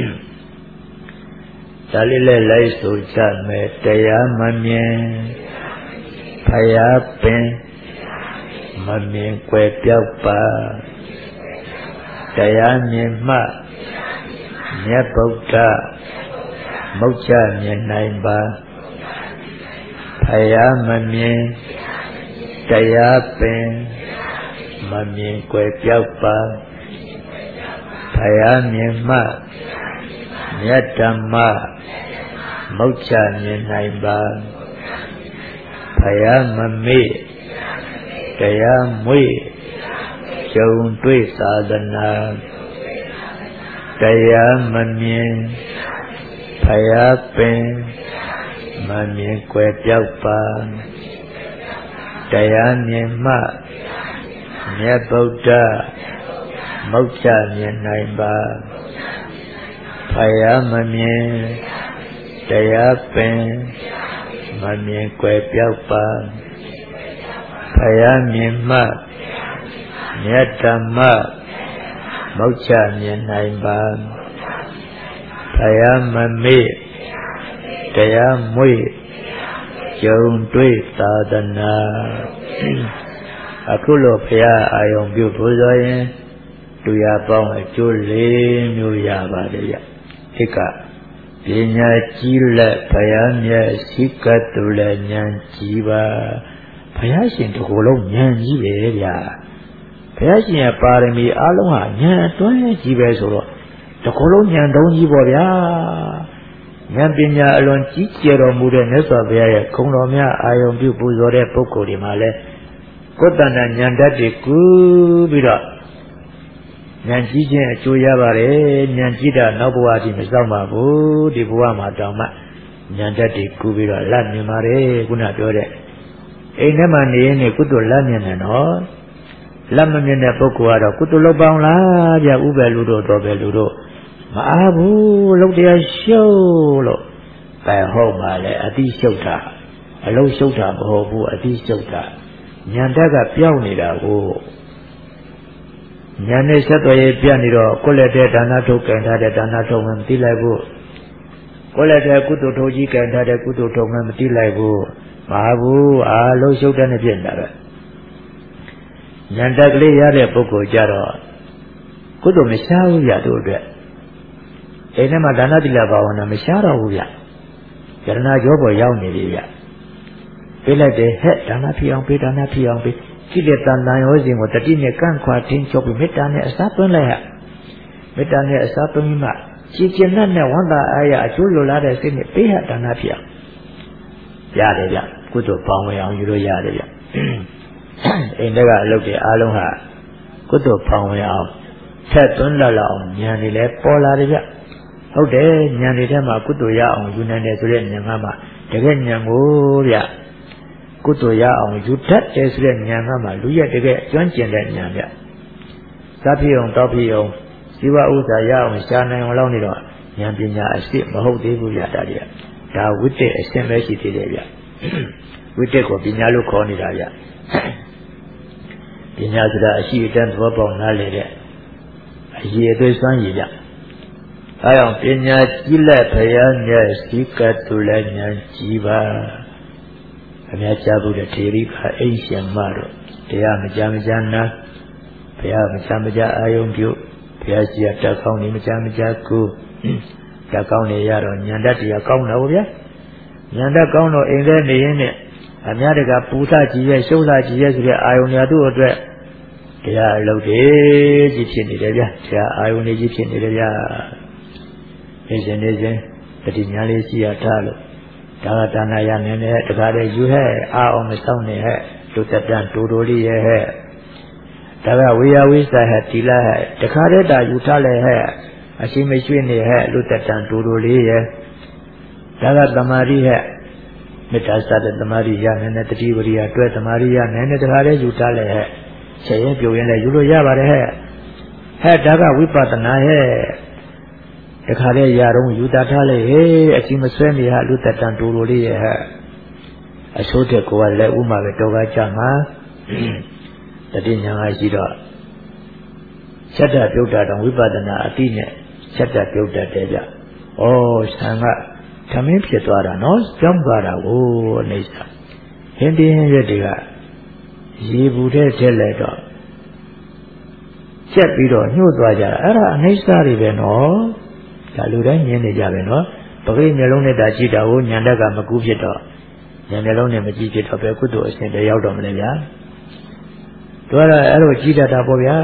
ဒါလေးလည်းလိုက်ဆိုကြမယ်တရားမမြင်ဖယားပင်မမြင်ကွယ်ပြောက်ပါတရားမြင်မှမြတ်ဗုဒ္ဓမုတ်ချမြင်နိုင်ပါဖယားမမြင်တရားပင်မမြင်ကွယ်ပြောက်ပါဖယားမြင်မှမြတ်ဓမ္မမုတ်ချမြင်နိုင်ပါဖယားမမေ့တရားမွေ့ကြုံတွေ့သာသနာတရားမမြင်ဖယားပင်မမြင်ကွယ်ပြောက်ပါတရားမြင်မှမြတ်ဗုဒ္ဓမုတ်ချမြင်နိုင်ပါဖယားမမြင်တရားပင်မမြင်ကွယ်ပြောက်ပါဖယားမြင်မှမြတ်ဓမ္မမုတ်ချမြင်နိုင်ပါဖယားမမေ့တရားမွေ့ကြုံတွေ့သာသနာအခုလိုဘုရားအာယုံပြုဖို့ဆိုရင်တူရပေါင်းအကျိုးလေးမျိုးရပါတယ်ဗျ။တစ်ကပညာကြီးလက်ဘုရားမြတ်ရှိကတူလည်းဉာဏ်ကြီးပါဘုရားရှင်တစ်ခုလုံးဉာဏ်ကြီးပဲဗျာဘုရားရှင်ရဲ့ပါရမီအလုံးဟာဉာဏ်အတွင်းကြီးပဲဆိုတော့တစ်ခုလုံးဉာဏ်တုံးကြီးပေါ့ဗျာဉာဏ်ပညာအလွန်ကြီးကျယ်တော်မူတဲ့မြတ်စွာဘုရားရဲ့ဂုဏ်တော်များအာယုံပြုပူဇော်တဲ့ပုဂ္ဂိုလ်တွေမှာလည်းကိုယ်တဏ္ဍဉာဏ်ဓာတ်တွေကူးပြီးတော့ဉာဏ်ကြီးခြင်းအကျိုးရပါတယ်ဉာဏ်ကြီးတာနောက်ဘဝကြီးမစောင့်ပါဘူးဒီဘဝမှာတောင်မှဉာဏ်ဓာတ်တွေကူးပြီးတော့လက်မြင်ပါတယ်ခုနပြောတဲ့အိမ်ထဲမှာနေရင်ကုသိုလ်လက်မြင်တယ်နော်လက်မမြင်တဲ့ပုဂ္ဂိုလ်ကတော့ကုသိုလ်လုပ်ပေါင်းလားဗျဥပဲလူတို့တော်ပဲလူတို့မအားဘူးလုပ်တရားရှုပ်လို့ပဲဟုတ်ပါလေအတိရှုပ်တာအလုံးရှုပ်တာမဟုတ်ဘူးအတိရှုပ်တာဉာဏ်ဓာတ်ကပြောင်းနေတာကိုဉာဏ်နဲ့ဆက်သွယ်ရေးပြနေတော့ကိုယ်လက်တဲ့ဒါနထုတ်ကင်ထားတဲ့ဒါနထုတ်မှမသိလိုက်ဘူးကိုယ်လက်တဲ့ကုသိုလ်ထုတ်ကြီးကင်ထားတဲ့ကုသိုလ်ထုတ်မှမသိလိုက်ဘူးမဟာဘူးအားလုံးရှုပ်တဲ့နဲ့ဖြစ်နေတာပဲဉာဏ်ဓာတ်ကလေးရတဲ့ပုဂ္ဂိုလ်ကြတော့ကုသိုလ်မရှားဘူးရတို့အတွက်အိမ်ထဲမှာဒါနသီလဘာဝနာမရှားတော့ဘူးဗျယရဏကြောပေါ်ရောက်နေပြီဗျပေးလိုက်တယ်ဟဲ့ဒါနဖြစ်အောင်ပေးဒါနဖြစ်အောင်ပေးကိလေသာနာရောစဉ်ကိုတတိနဲ့ကန့်ခွာတင်းချုပ်ပြီးမေတ္တာနဲ့အစားသွင်းလိုက်ရမေတ္တာနဲ့အစားသွင်းပြီးမှကြည်ကျင်နဲ့ဝန္တာအားရအကျိုးလိုလားတဲ့စိတ်နဲ့ပေးရဒါနဖြစ်အောင်ရတယ်ဗျကုသိုလ်ပေါင်းဝင်အောင်ယူလို့ရတယ်ဗျအိမ်ထဲကအလုပ်တွေအားလုံးဟာကုသိုလ်ပေါင်းဝင်အောင်ထက်သွင်းလာလောက်အောင်ဉာဏ်တွေလည်းပေါ်လာတယ်ဗျဟုတ်တယ်ဉာဏ်တွေထဲမှာကုသိုလ်ရအောင်ယူနိုင်တယ်ဆိုတဲ့ဉာဏ်ကမှတကယ်ဉာဏ်ကိုဗျကုသိုလ်ရအောင်ယူတတ်တယ်ဆိုတဲ့ဉာဏ်ကမှလူရဲ့တကယ်ကျွမ်းကျင်တဲ့ဉာဏ်ဗျသတ်ဖြစ်အောင်တောက်ဖြစ်အောင်ဇီဝဥစ္စာရအောင်ရှားနိုင်အောင်လောက်နေတော့ဉာဏ်ပညာအစစ်မဟုတ်သေးဘူးဗျဒါတွေကဒါဝိတ္တအစစ်ပဲရှိသေးတယ်ဗျဝိတ္တကိုပညာလို့ခေါ်နေတာဗျပညာဆိုတာအရှိအတန်းသဘောပေါက်နားလည်တဲ့အရေးအသွေးစွမ်းရည်ဗျအဲအောင်ပညာကြီးလက်ဘုရားမြတ်ရှိကတူလည်းဉာဏ်ကြီးပါအများကြားဘူးတဲ့ထေရိခအိမ်ရှင်မတို့တရားမကြမကြနာဘုရားမကြမကြအာယုံပြုဘုရားရှိရတက်ကောင်းနေမကြမကြကိုတက်ကောင်းနေရတော့ဉာဏ်တတ်တရားကောင်းတော့ဗျာဉာဏ်တတ်ကောင်းတော့အိမ်ထဲနေရင်းနဲ့အများတကပူထကြီးရဲ့ရှုပ်လာကြီးရဲ့ဆိုတဲ့အာယုံညာတို့အတွက်တရားအလုပ်တွေကြီးဖြစ်နေတယ်ဗျာတရားအာယုံတွေကြီးဖြစ်နေတယ်ဗျာနေစဉ်နေစဉ်တတိညာလေးရှိရထားလို့ဒါကဒါနာရနေနဲ့တခါတည်းယူဟဲ့အာအောင်မဆောင်နေဟဲ့လူတက်တန်တူတူလေးရဲ့ဟဲ့ဒါကဝေယဝိသဟဲ့တီလာဟဲ့တခါတည်းတာယူထားလဲဟဲ့အရှိမရှိနေဟဲ့လူတက်တန်တူတူလေးရဲ့ဒါကသမာဓိဟဲ့မေတ္တာစတဲ့သမာဓိရနေတဲ့တတိဝရိယတွဲသမာဓိရနေတဲ့တခါတည်းယူထားလဲဟဲ့ချက်ရင်ပြုံရင်လည်းယူလို့ရပါတယ်ဟဲ့ဟဲ့ဒါကဝိပဿနာဟဲ့တခါတည်းရတော့ယူတာထားလေဟေးအချင်းမဆွဲနေဟာလူတတန်တူတူလေးရဲ့ဟဲ့အဆိုးတဲ့ကိုယ်ကလည်းဥမာပဲတော်ကားကြမှာတတိညာကရှိတော့ချက်တပြုတ်တာတော့ဝိပဿနာအတိနဲ့ချက်တပြုတ်တတ်တယ်ဗျ။ဩဆံကသမင်းဖြစ်သွားတာနော်ကြောင်းသွားတာကိုအိဋ္ဌာဟင်းတင်းရက်တွေကရေဘူးတဲ့ထက်လိုက်တော့ချက်ပြီးတော့ညှို့သွားကြတာအဲ့ဒါအိဋ္ဌာတွေပဲနော်ဒါလူတိုင်းမြင်နေကြပဲနော်ပဂိမျိုးလုံးနဲ့ဒါကြည့်တာကိုဉာဏ်တက်ကမကူးဖြစ်တော့ဉာဏ်မျိုးလုံးနဲ့မကြည့်ဖြစ်တော့ပဲကုသိုလ်အစဉ်တည်းရောက်တော့မလဲဗျာတို့ကတော့အဲ့လိုကြည့်တတ်တာပေါ့ဗျာ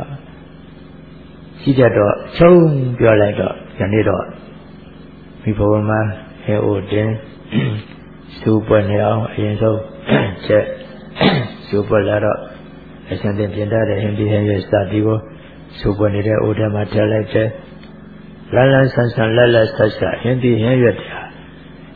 ကြည့်တတ်တော့ချုံပြောလိုက်တော့ဒီနေ့တော့မိဘဝမှာဟဲ့အိုတင်းစူပွက်နေအောင်အရင်ဆုံးချက်စူပွက်လာတော့အစဉ်တင်ပြင်တတ်တဲ့ဟင်းဒီဟင်းရဲ့စသည်ကိုစူပွက်နေတဲ့အိုထဲမှာထည့်လိုက်တယ်လန်းလန်းဆန်းဆန်းလက်လက်ဆက်ဆက်ဟင်းဒီဟင်းရွက်တာ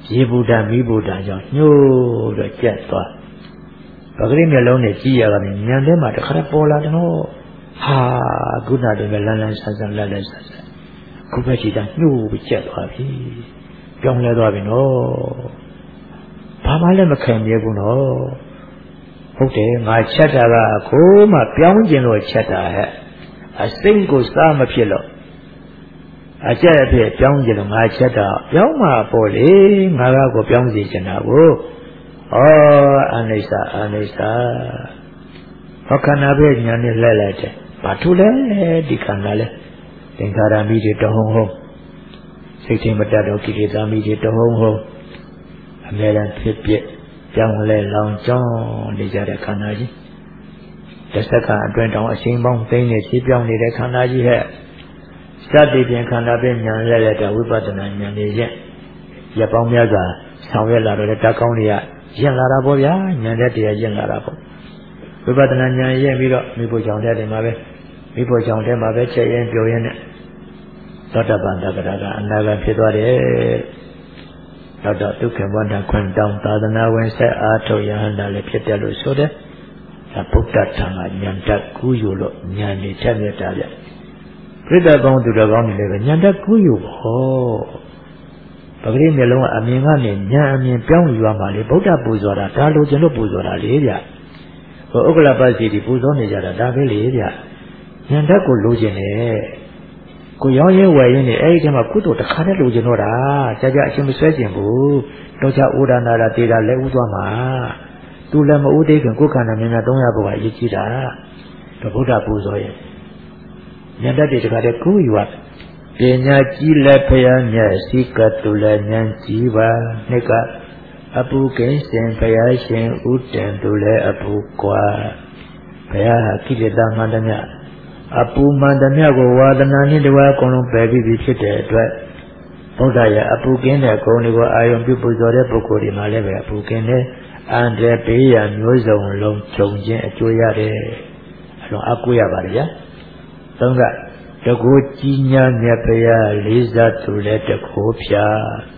ရေဗုဒ္ဓမိဗုဒ္ဓကြောင့်ညှို့တော့ကျက်သွားပဂရိမျက်လုံးနဲ့ကြည့်ရတာနဲ့ညံထဲမှာတခါတော့ပေါ်လာတယ်နော်ဟာခုနတည်းပဲလန်းလန်းဆန်းဆန်းလက်လက်ဆန်းဆန်းခုပဲကြည့်တာညှို့ပြီးကျက်သွားပြီပြောင်းလဲသွားပြီနော်ဘာမှလည်းမခံရဘူးနော်ဟုတ်တယ်ငါချက်တာကကိုမှပြောင်းကျင်လို့ချက်တာဟဲ့အစိမ့်ကိုစားမဖြစ်လို့အကျက်အဖြစ်ပြောင်းကျင်လို့ငါချက်တာပြောင်းမှာပေါ့လေငါကကိုပြောင်းစီချင်တာကိုဩအနိစ္စအနိစ္စဟောခန္ဓာပဲညာနဲ့လဲလိုက်တယ်ဘာထူလဲဒီခန္ဓာလဲသင်္ခါရမိတွေတဟုံဟုံစိတ်ထင်မတတ်တော့ကိလေသာမိတွေတဟုံဟုံအမြဲတမ်းဖြစ်ပြပြောင်းလဲလောင်ကျွမ်းနေကြတဲ့ခန္ဓာကြီးတစ်စက္ကန့်အတွင်းတောင်အချိန်ပေါင်းသိနေရှိပြောင်းနေတဲ့ခန္ဓာကြီးဟဲ့စသည်ဖြင့်ခန္ဓာပဲညာလဲတဲ့ဝိပဿနာဉာဏ်နဲ့ရက်ရပောင်းများစွာဆောင်ရွက်လာတော့တဲ့တကောင်းတွေကရင်လာတာပေါ့ဗျာဉာဏ်တဲ့တရားရင်လာတာပေါ့ဝိပဿနာဉာဏ်ရင်ပြီးတော့မိဖို့ကြောင့်တဲ့တင်မှာပဲမိဖို့ကြောင့်တဲ့မှာပဲချက်ရင်ပြောရင်နဲ့သောတပန်တက္ကရာကအနာဂတ်ဖြစ်သွားတယ်တော့တော့ဒုက္ခဝန္တခွင့်တောင်းသာသနာဝင်ဆက်အားထုတ်ရဟန္တာလည်းဖြစ်တယ်လို့ဆိုတယ်ဒါဗုဒ္ဓထံကဉာဏ်တတ်ကူးယူလို့ဉာဏ်နဲ့ထက်မြက်တာဗျပြိတ္တကောင်းသူတော်ကောင်းတွေလည်းဉာဏ်တတ်ကူးယူဟောပဂရိမျက်လုံးကအမြင်ကနေဉာဏ်အမြင်ပြောင်းယူရမှာလေဗုဒ္ဓပူဇော်တာဒါလိုချင်လို့ပူဇော်တာလေဗျဟိုဥက္ကလပစီတီပူဇော်နေကြတာဒါပဲလေဗျဉာဏ်တတ်ကိုလိုချင်တယ်ကိုရောင်းရဲဝယ်ရင်းနေအဲ့ဒီထဲမှာကုသိုလ်တစ်ခါတည်းလိုချင်တော့တာကြာကြာအချင်းမဆွဲကျင်ဘူးတော့ချဩဒါနာတာတေတာလက်ဥသွားမှာသူလည်းမဥသေးခင်ကိုယ်ခန္ဓာမြင်မြတ်သုံးရဖို့ကအရေးကြီးတာတော့ဗုဒ္ဓပူဇော်ရဲ့ဉာဏ်တတ်တွေတစ်ခါတည်းကူးယူရပညာကြီးလက်ဖျားမြတ်စိကတုလည်းဉာဏ်ကြီးပါနှစ်ကအပူကင်းစင်ဖျားရှင်ဥတ္တန်တုလည်းအပူကွာဘုရားဟာကိလေသာမှန်သမျှအပူမှန်သမျှကိုဝါဒနာနှင့်တကွာအကုန်လုံးပယ်ပြီးပြီဖြစ်တဲ့အတွက်ဗုဒ္ဓရဲ့အပူကင်းတဲ့ဂုဏ်တွေကိုအာယုံပြုပူဇော်တဲ့ပုဂ္ဂိုလ်တွေမှာလည်းပဲအပူကင်းတဲ့အန္တရာယ်ပေးရမျိုးစုံလုံးခြုံခြင်းအကျိုးရတယ်အလုံးအကူရပါတယ်ဗျာသုံးကတကူကြီးညာမြတ်ဖရာလေးစားသူလည်းတကူဖြာ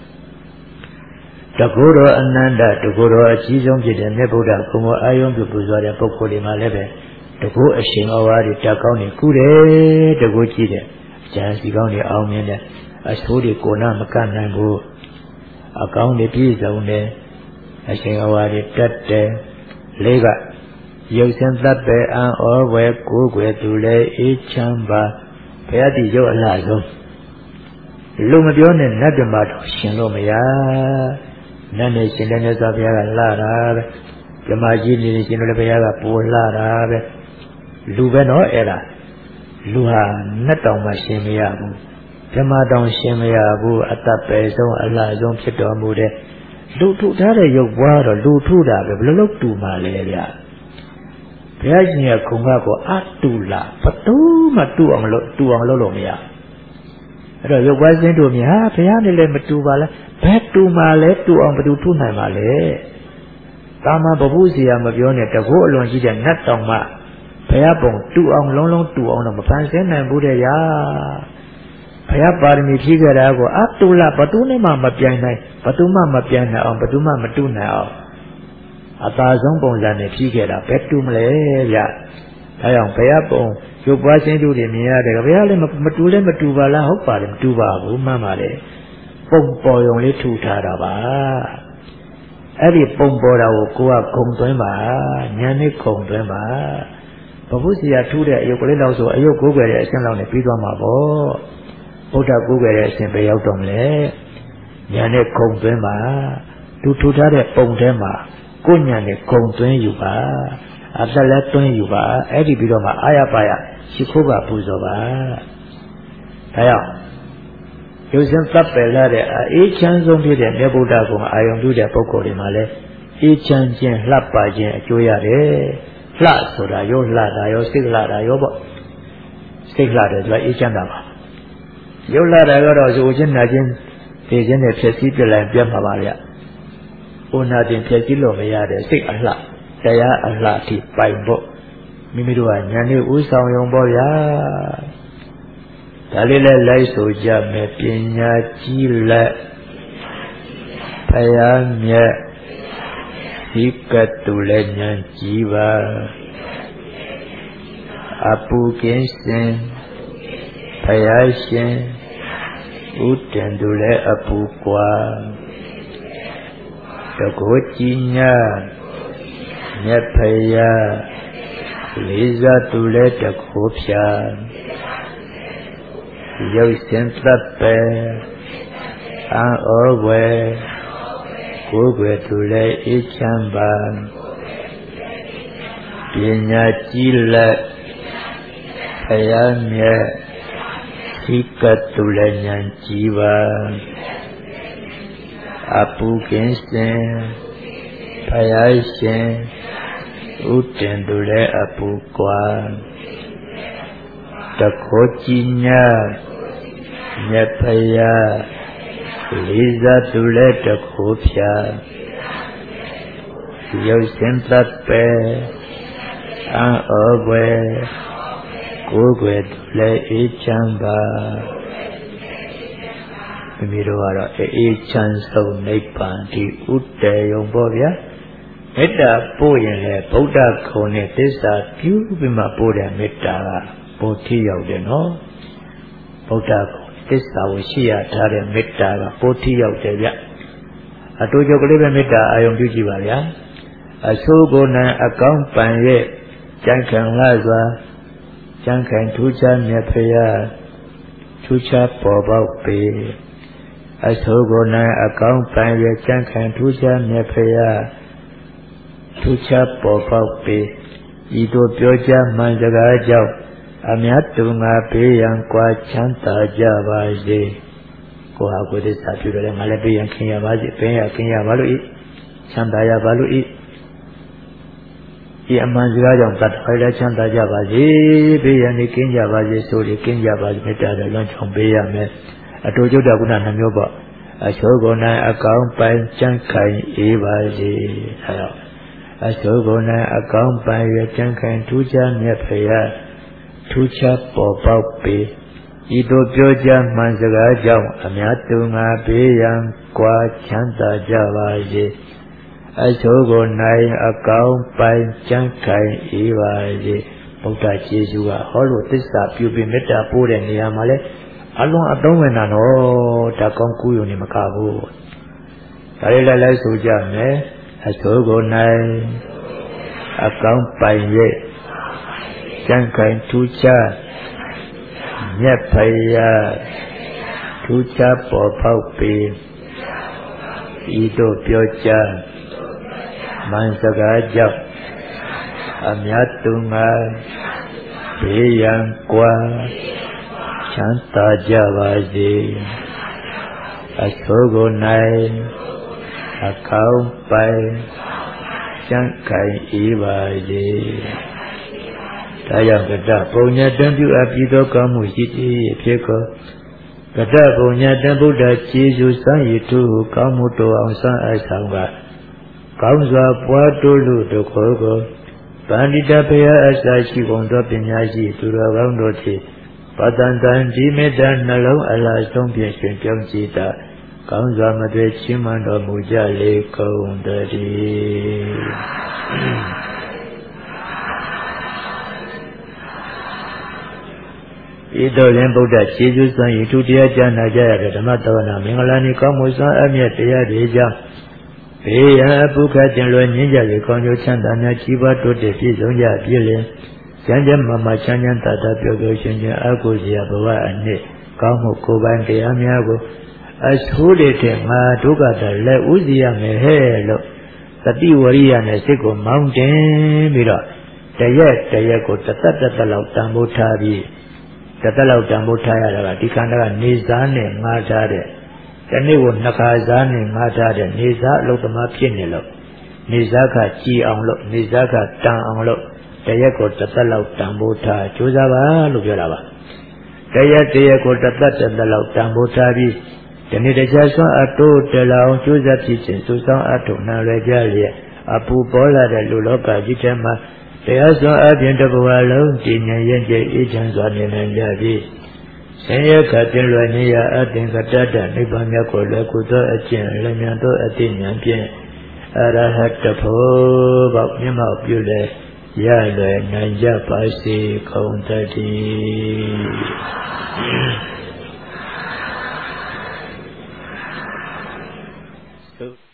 တကူတော်အနန္တတကူတော်အကြီးဆုံးဖြစ်တဲ့မြတ်ဗုဒ္ဓကုံကိုအာယုံပြုပူဇော်တဲ့ပုဂ္ဂိုလ်တွေမှာလည်းပဲတကူအရှင်ဩဝါဒတက်ကောင်းနေကုတယ်တကူကြည့်တယ်အကျဉ်းစီကောင်းနေအောင်မြင်တယ်အဆိုးတွေကိုနာမကနိုင်ဘူးအကောင်းတွေပြည့်စုံတယ်အရှင်ဩဝါဒတက်တယ်လေးကရုပ်ဆင်းသက်ပဲအံ့ဩဝဲကိုယ်ွယ်သူလည်းအေးချမ်းပါဘုရားတိရုပ်အလားဆုံးလူမပြောနဲ့နတ်ဓမ္မတော်ရှင်လို့မရနတ်နဲ့ရှင်တဲ့မြတ်စွာဘုရားကလှတာပဲဓမ္မကြီးနေရှင်လို့လည်းဘုရားကပူလှတာပဲလူပဲနော်အဲ့ဒါလူဟာနတ်တောင်မှရှင်မရဘူးဓမ္မတောင်ရှင်မရဘူးအတ္တပဲဆုံးအလှဆုံးဖြစ်တော်မူတဲ့လူထုထားတဲ့ရုပ်ဘွားတော့လူထုတာပဲဘယ်လိုလုပ်တူမှလဲဗျာဘုရားရှင်ရဲ့ခုံကကိုအတူလာဘသူမှတူအောင်လို့တူအောင်လုပ်လို့မရအဲ့တော့ရုပ်ဘွားစင်းတို့မြဟာဘုရားနဲ့လည်းမတူပါလားဘယ်တူမှလဲတူအောင်ဘယ်သူထုနိုင်ပါလဲတာမန်ဘုရားမပြောနဲ့တကောအလွန်ကြီးတဲ့နတ်တောင်မှဘုရားပုံတူအောင်လုံးလုံးတူအောင်တော့မဖန်ဆင်းနိုင်ဘူးတဲ့ရာဘုရားပါရမီဖြည့်ခဲ့တာကိုအတူလာဘသူနဲ့မှမပြိုင်နိုင်ဘသူမှမပြိုင်နိုင်အောင်ဘသူမှမတူနိုင်အောင်အသာဆုံးပုံစံနဲ့ဖြည့်ခဲ့တာဘယ်တူမလဲဗျဒါကြောင့်ဘုရားပုံရုပ်ပွားခြင်းတို့တွေမြင်ရတယ်ဘုရားလည်းမတူလည်းမတူပါလားဟုတ်ပါတယ်မတူပါဘူးမှန်ပါတယ်ပုံပေါ်ရုံလေးထူထားတာပါအဲ့ဒီပုံပေါ်တာကိုကိုကဂုံသွင်းပါဉာဏ်နဲ့ဂုံသွင်းပါဘုရားစီရထူးတဲ့အယုတ်ကလေးလောက်ဆိုအယုတ်ကိုးကွယ်တဲ့အရှင်လောက်နဲ့ပြီးသွားမှာပေါ့ဗုဒ္ဓကိုးကွယ်တဲ့အရှင်ပဲရောက်တော့မလဲဉာဏ်နဲ့ဂုံသွင်းပါသူထူထားတဲ့ပုံထဲမှာကိုဉာဏ်နဲ့ဂုံသွင်းယူပါအသက်လည်းသွင်းယူပါအဲ့ဒီပြီးတော့မှအာရပါယရှိခိုးပါပူဇော်ပါဒါကြောင့်ရုပ်ရှင်သတ်ပယ်လာတဲ့အေးချမ်းဆုံးဖြစ်တဲ့မြတ်ဗုဒ္ဓကိုအာယုံပြုတဲ့ပုဂ္ဂိုလ်တွေမှာလည်းအေးချမ်းခြင်းလှပခြင်းအကျိုးရတယ်လှဆိုတာရောလှတာရောစိတ်လှတာရောပေါ့စိတ်လှတယ်ဆိုတာအေးချမ်းတာပါရုပ်လှတာကတော့ဇိုခြင်းနာခြင်းဖြည့်ခြင်းနဲ့ဖြစ်စည်းပြလိုက်ပြတ်မှာပါဗျ။ဥနာတင်ဖြစ်စည်းလို့မရတဲ့စိတ်အလှတရားအလှအထိပိုင်ဖို့မိမိတို့ကဉာဏ်နဲ့ဥဆောင်ရုံပေါ့ဗျာ။ဒါလေးလည်းလိုက်ဆိုကြမယ်ပညာကြီးလက်ဖယားမြတ်ဤကတုလည်းဉာဏ်ကြီးပါအပူကင်းစင်ဖယားရှင်ဥတ္တန်သူလည်းအပူကွာတကောကြီးညာမြတ်ဖယားလေးစားသူလည်းတကောဖြာရုပ်ရှင်တပ်ပဲအံ့ဩဝဲကိုယ်ွယ်သူလည်းအေးချမ်းပါပညာကြီးလက်ဖယားမြတ်ဤကတုလည်းဉာဏ်ကြီးပါအပူကင်းစင်ဖယားရှင်ဥတ္တန်သူလည်းအပူကွာတခောကြီးညာမြတ်ဖယားလေးစားသူလည်းတခောဖြာရုပ်ရှင်တပ်ပဲအံ့ဩဝဲကိုယ်ွယ်သူလည်းအေးချမ်းပါမိမိတို့ကတော့အေးချမ်းဆုံးနိဗ္ဗာန်ဒီဥတ္တယုံပေါ့ဗျာမေတ္တာပို့ရင်လည်းဗုဒ္ဓဂုဏ်နဲ့သစ္စာပြုပြီးမှပို့တဲ့မေတ္တာကပိုထိရောက်တယ်နော်ဗုဒ္ဓဂုဏ်သစ္စာကိုရှိရထားတဲ့မေတ္တာကပိုထိရောက်တယ်ဗျအတူတူကလေးပဲမေတ္တာအာယုံပြုကြည့်ပါဗျာအဆိုးကိုယ်နိုင်အကောင်းပန်ရဲ့ကြံခံလာစွာကြံခံထူးခြားမြတ်ဖရာထူးခြားပေါ်ပေါက်ပေအဆိုးကိုယ်နိုင်အကောင်းပန်ရဲ့ကြံခံထူးခြားမြတ်ဖရာထူးခြားပေါ်ပေါက်ပေဤသို့ပြောကြားမှန်စကားကြောင့်အမြတ်တူငါဘေးရန်ကွာချမ်းသာကြပါစေကိုဟာကိုသစ္စာပြုတယ်ငါလည်းဘေးရန်ခင်ရပါစေပင်ရခင်ရပါလို့ဤချမ်းသာရပါလို့ဤဒီအမှန်စကားကြောင့်တတ်ခိုင်လည်းချမ်းသာကြပါစေဘေးရန်နေကင်းကြပါစေဆိုလေကင်းကြပါစေမေတ္တာလည်းလွန်ချောင်ပေးရမယ်အတူကျုပ်တော်ကုဏနှမျိုးပေါ့အချိုးကိုယ်၌အကောင်းပိုင်ကြံ့ခိုင်အေးပါစေအဲတော့အချိုးကိုယ်၌အကောင်းပိုင်ရကြံ့ခိုင်ထူးခြားမြတ်ဖရာထူးခြားပေါ်ပေါက်ပေဤသို့ပြောကြားမှန်စကားကြောင့်အများသူငါဘေးရန်ကွာချမ်းသာကြပါစေအချိုးကိုယ်၌အကောင်းပိုင်ကြံ့ခိုင်အေးပါစေဗုဒ္ဓကျေးဇူးကဟောလို့သစ္စာပြုပြီးမေတ္တာပို့တဲ့နေရာမှာလဲအလွန်အသုံးဝင်တာနော်ဒါကောင်းကူးရုံနဲ့မကဘူးဒါလေးလည်းလိုက်ဆိုကြမယ်အချိုးကိုယ်၌အကောင်းပိုင်ရဲ့ကြံ့ခိုင်ထူးခြားမြတ်ဖရာထူးခြားပေါ်ပေါက်ပေဤသို့ပြောကြားမှန်စကားကြောင့်အမြတ်သူငါဘေးရန်ကွာချမ်းသာကြပါစေအဆိုးကို၌အကောင်းပိုင်ကြံ့ခိုင်အေးပါစေဒါကြောင့်ကတ္တပုံညာတံပြုအပ်ပြီးသောကောင်းမှုရှိသည့်ဖြစ်ကောကတ္တပုံညာတံဗုဒ္ဓကျေးဇူးစံရည်ထုကောင်းမှုတော်အောင်စံအပ်ဆောင်ကကောင်းစွာပွားတိုးလို့တခေါ်ကိုဗန္တိတဘုရားအစရှိကုန်သောပညာရှိသူတော်ကောင်းတို့ဖြင့်ပတ္တန်တန်ဒီမေတ္တာနှလုံးအလားဆုံးဖြင့်ရှင်ပြောင်းကြည်တာကောင်းစွာမသွေချီးမွမ်းတော်မူကြလေကုန်တည်းဤသို့ရင်ဗုဒ္ဓကျေးဇူးစွမ်းရည်သူတရားကြားနာကြရတဲ့ဓမ္မသဝနာမင်္ဂလာနေကောင်းမှုစွမ်းအမြတ်တရားတွေကြောင့်ဘေးရန်အပုခတ်တင်လွယ်ငြင်းကြလေကောင်းကျိုးချမ်းသာများကြီးပွားတိုးတက်ပြည့်စုံကြပြည့်လင်ကျမ်းကျမ်းမာမာချမ်းချမ်းသာသာပျော်ပျော်ရွှင်ရွှင်အကုစရာဘဝအနှစ်ကောင်းမှုကိုယ်ပိုင်တရားများကိုအဆိုးတွေတဲ့ငါဒုက္ခတလက်ဥစီရမယ်ဟဲ့လို့သတိဝရိယနဲ့စိတ်ကိုမောင်းတင်ပြီးတော့တရက်တရက်ကိုတသက်တသက်လောက်တန်ဖိုးထားပြီးတသက်လောက်တန်ဖိုးထားရတာကဒီခန္ဓာကနေစားနဲ့ငါထားတဲ့တနေ့ကိုနှစ်ခါစားနဲ့ငါထားတဲ့နေစားအလုသမားဖြစ်နေလို့နေစားကကြည်အောင်လို့နေစားကတန်အောင်လို့တရက်ကိုတသက်လောက်တန်ဖိုးထားကြိုးစားပါလို့ပြောတာပါတရက်တရက်ကိုတသက်တသက်လောက်တန်ဖိုးထားပြီးဒီနေ့တခြားစွမ်းအတိုးတလောင်ကြိုးစားဖြစ်ခြင်းစုဆောင်အထုံနာရကြလျက်အပူပေါ်လာတဲ့လူလောကကြီးထဲမှာတရားစွမ်းအပြင်တဘဝလုံးတည်ငြိမ်ရဲ့အေးချမ်းစွာနေနိုင်ကြပြီဆင်းရဲကတင်လွယ်နေရအတင်္ကတတနိဗ္ဗာန်မြတ်ကိုလည်းကုသောအကျင့်လည်းမြန်သောအတိဉာဏ်ဖြင့်အရဟတဖို့ပေါမျက်မှောက်ပြုလေရလွယ်နိုင်ကြပါစေကုန်တည်း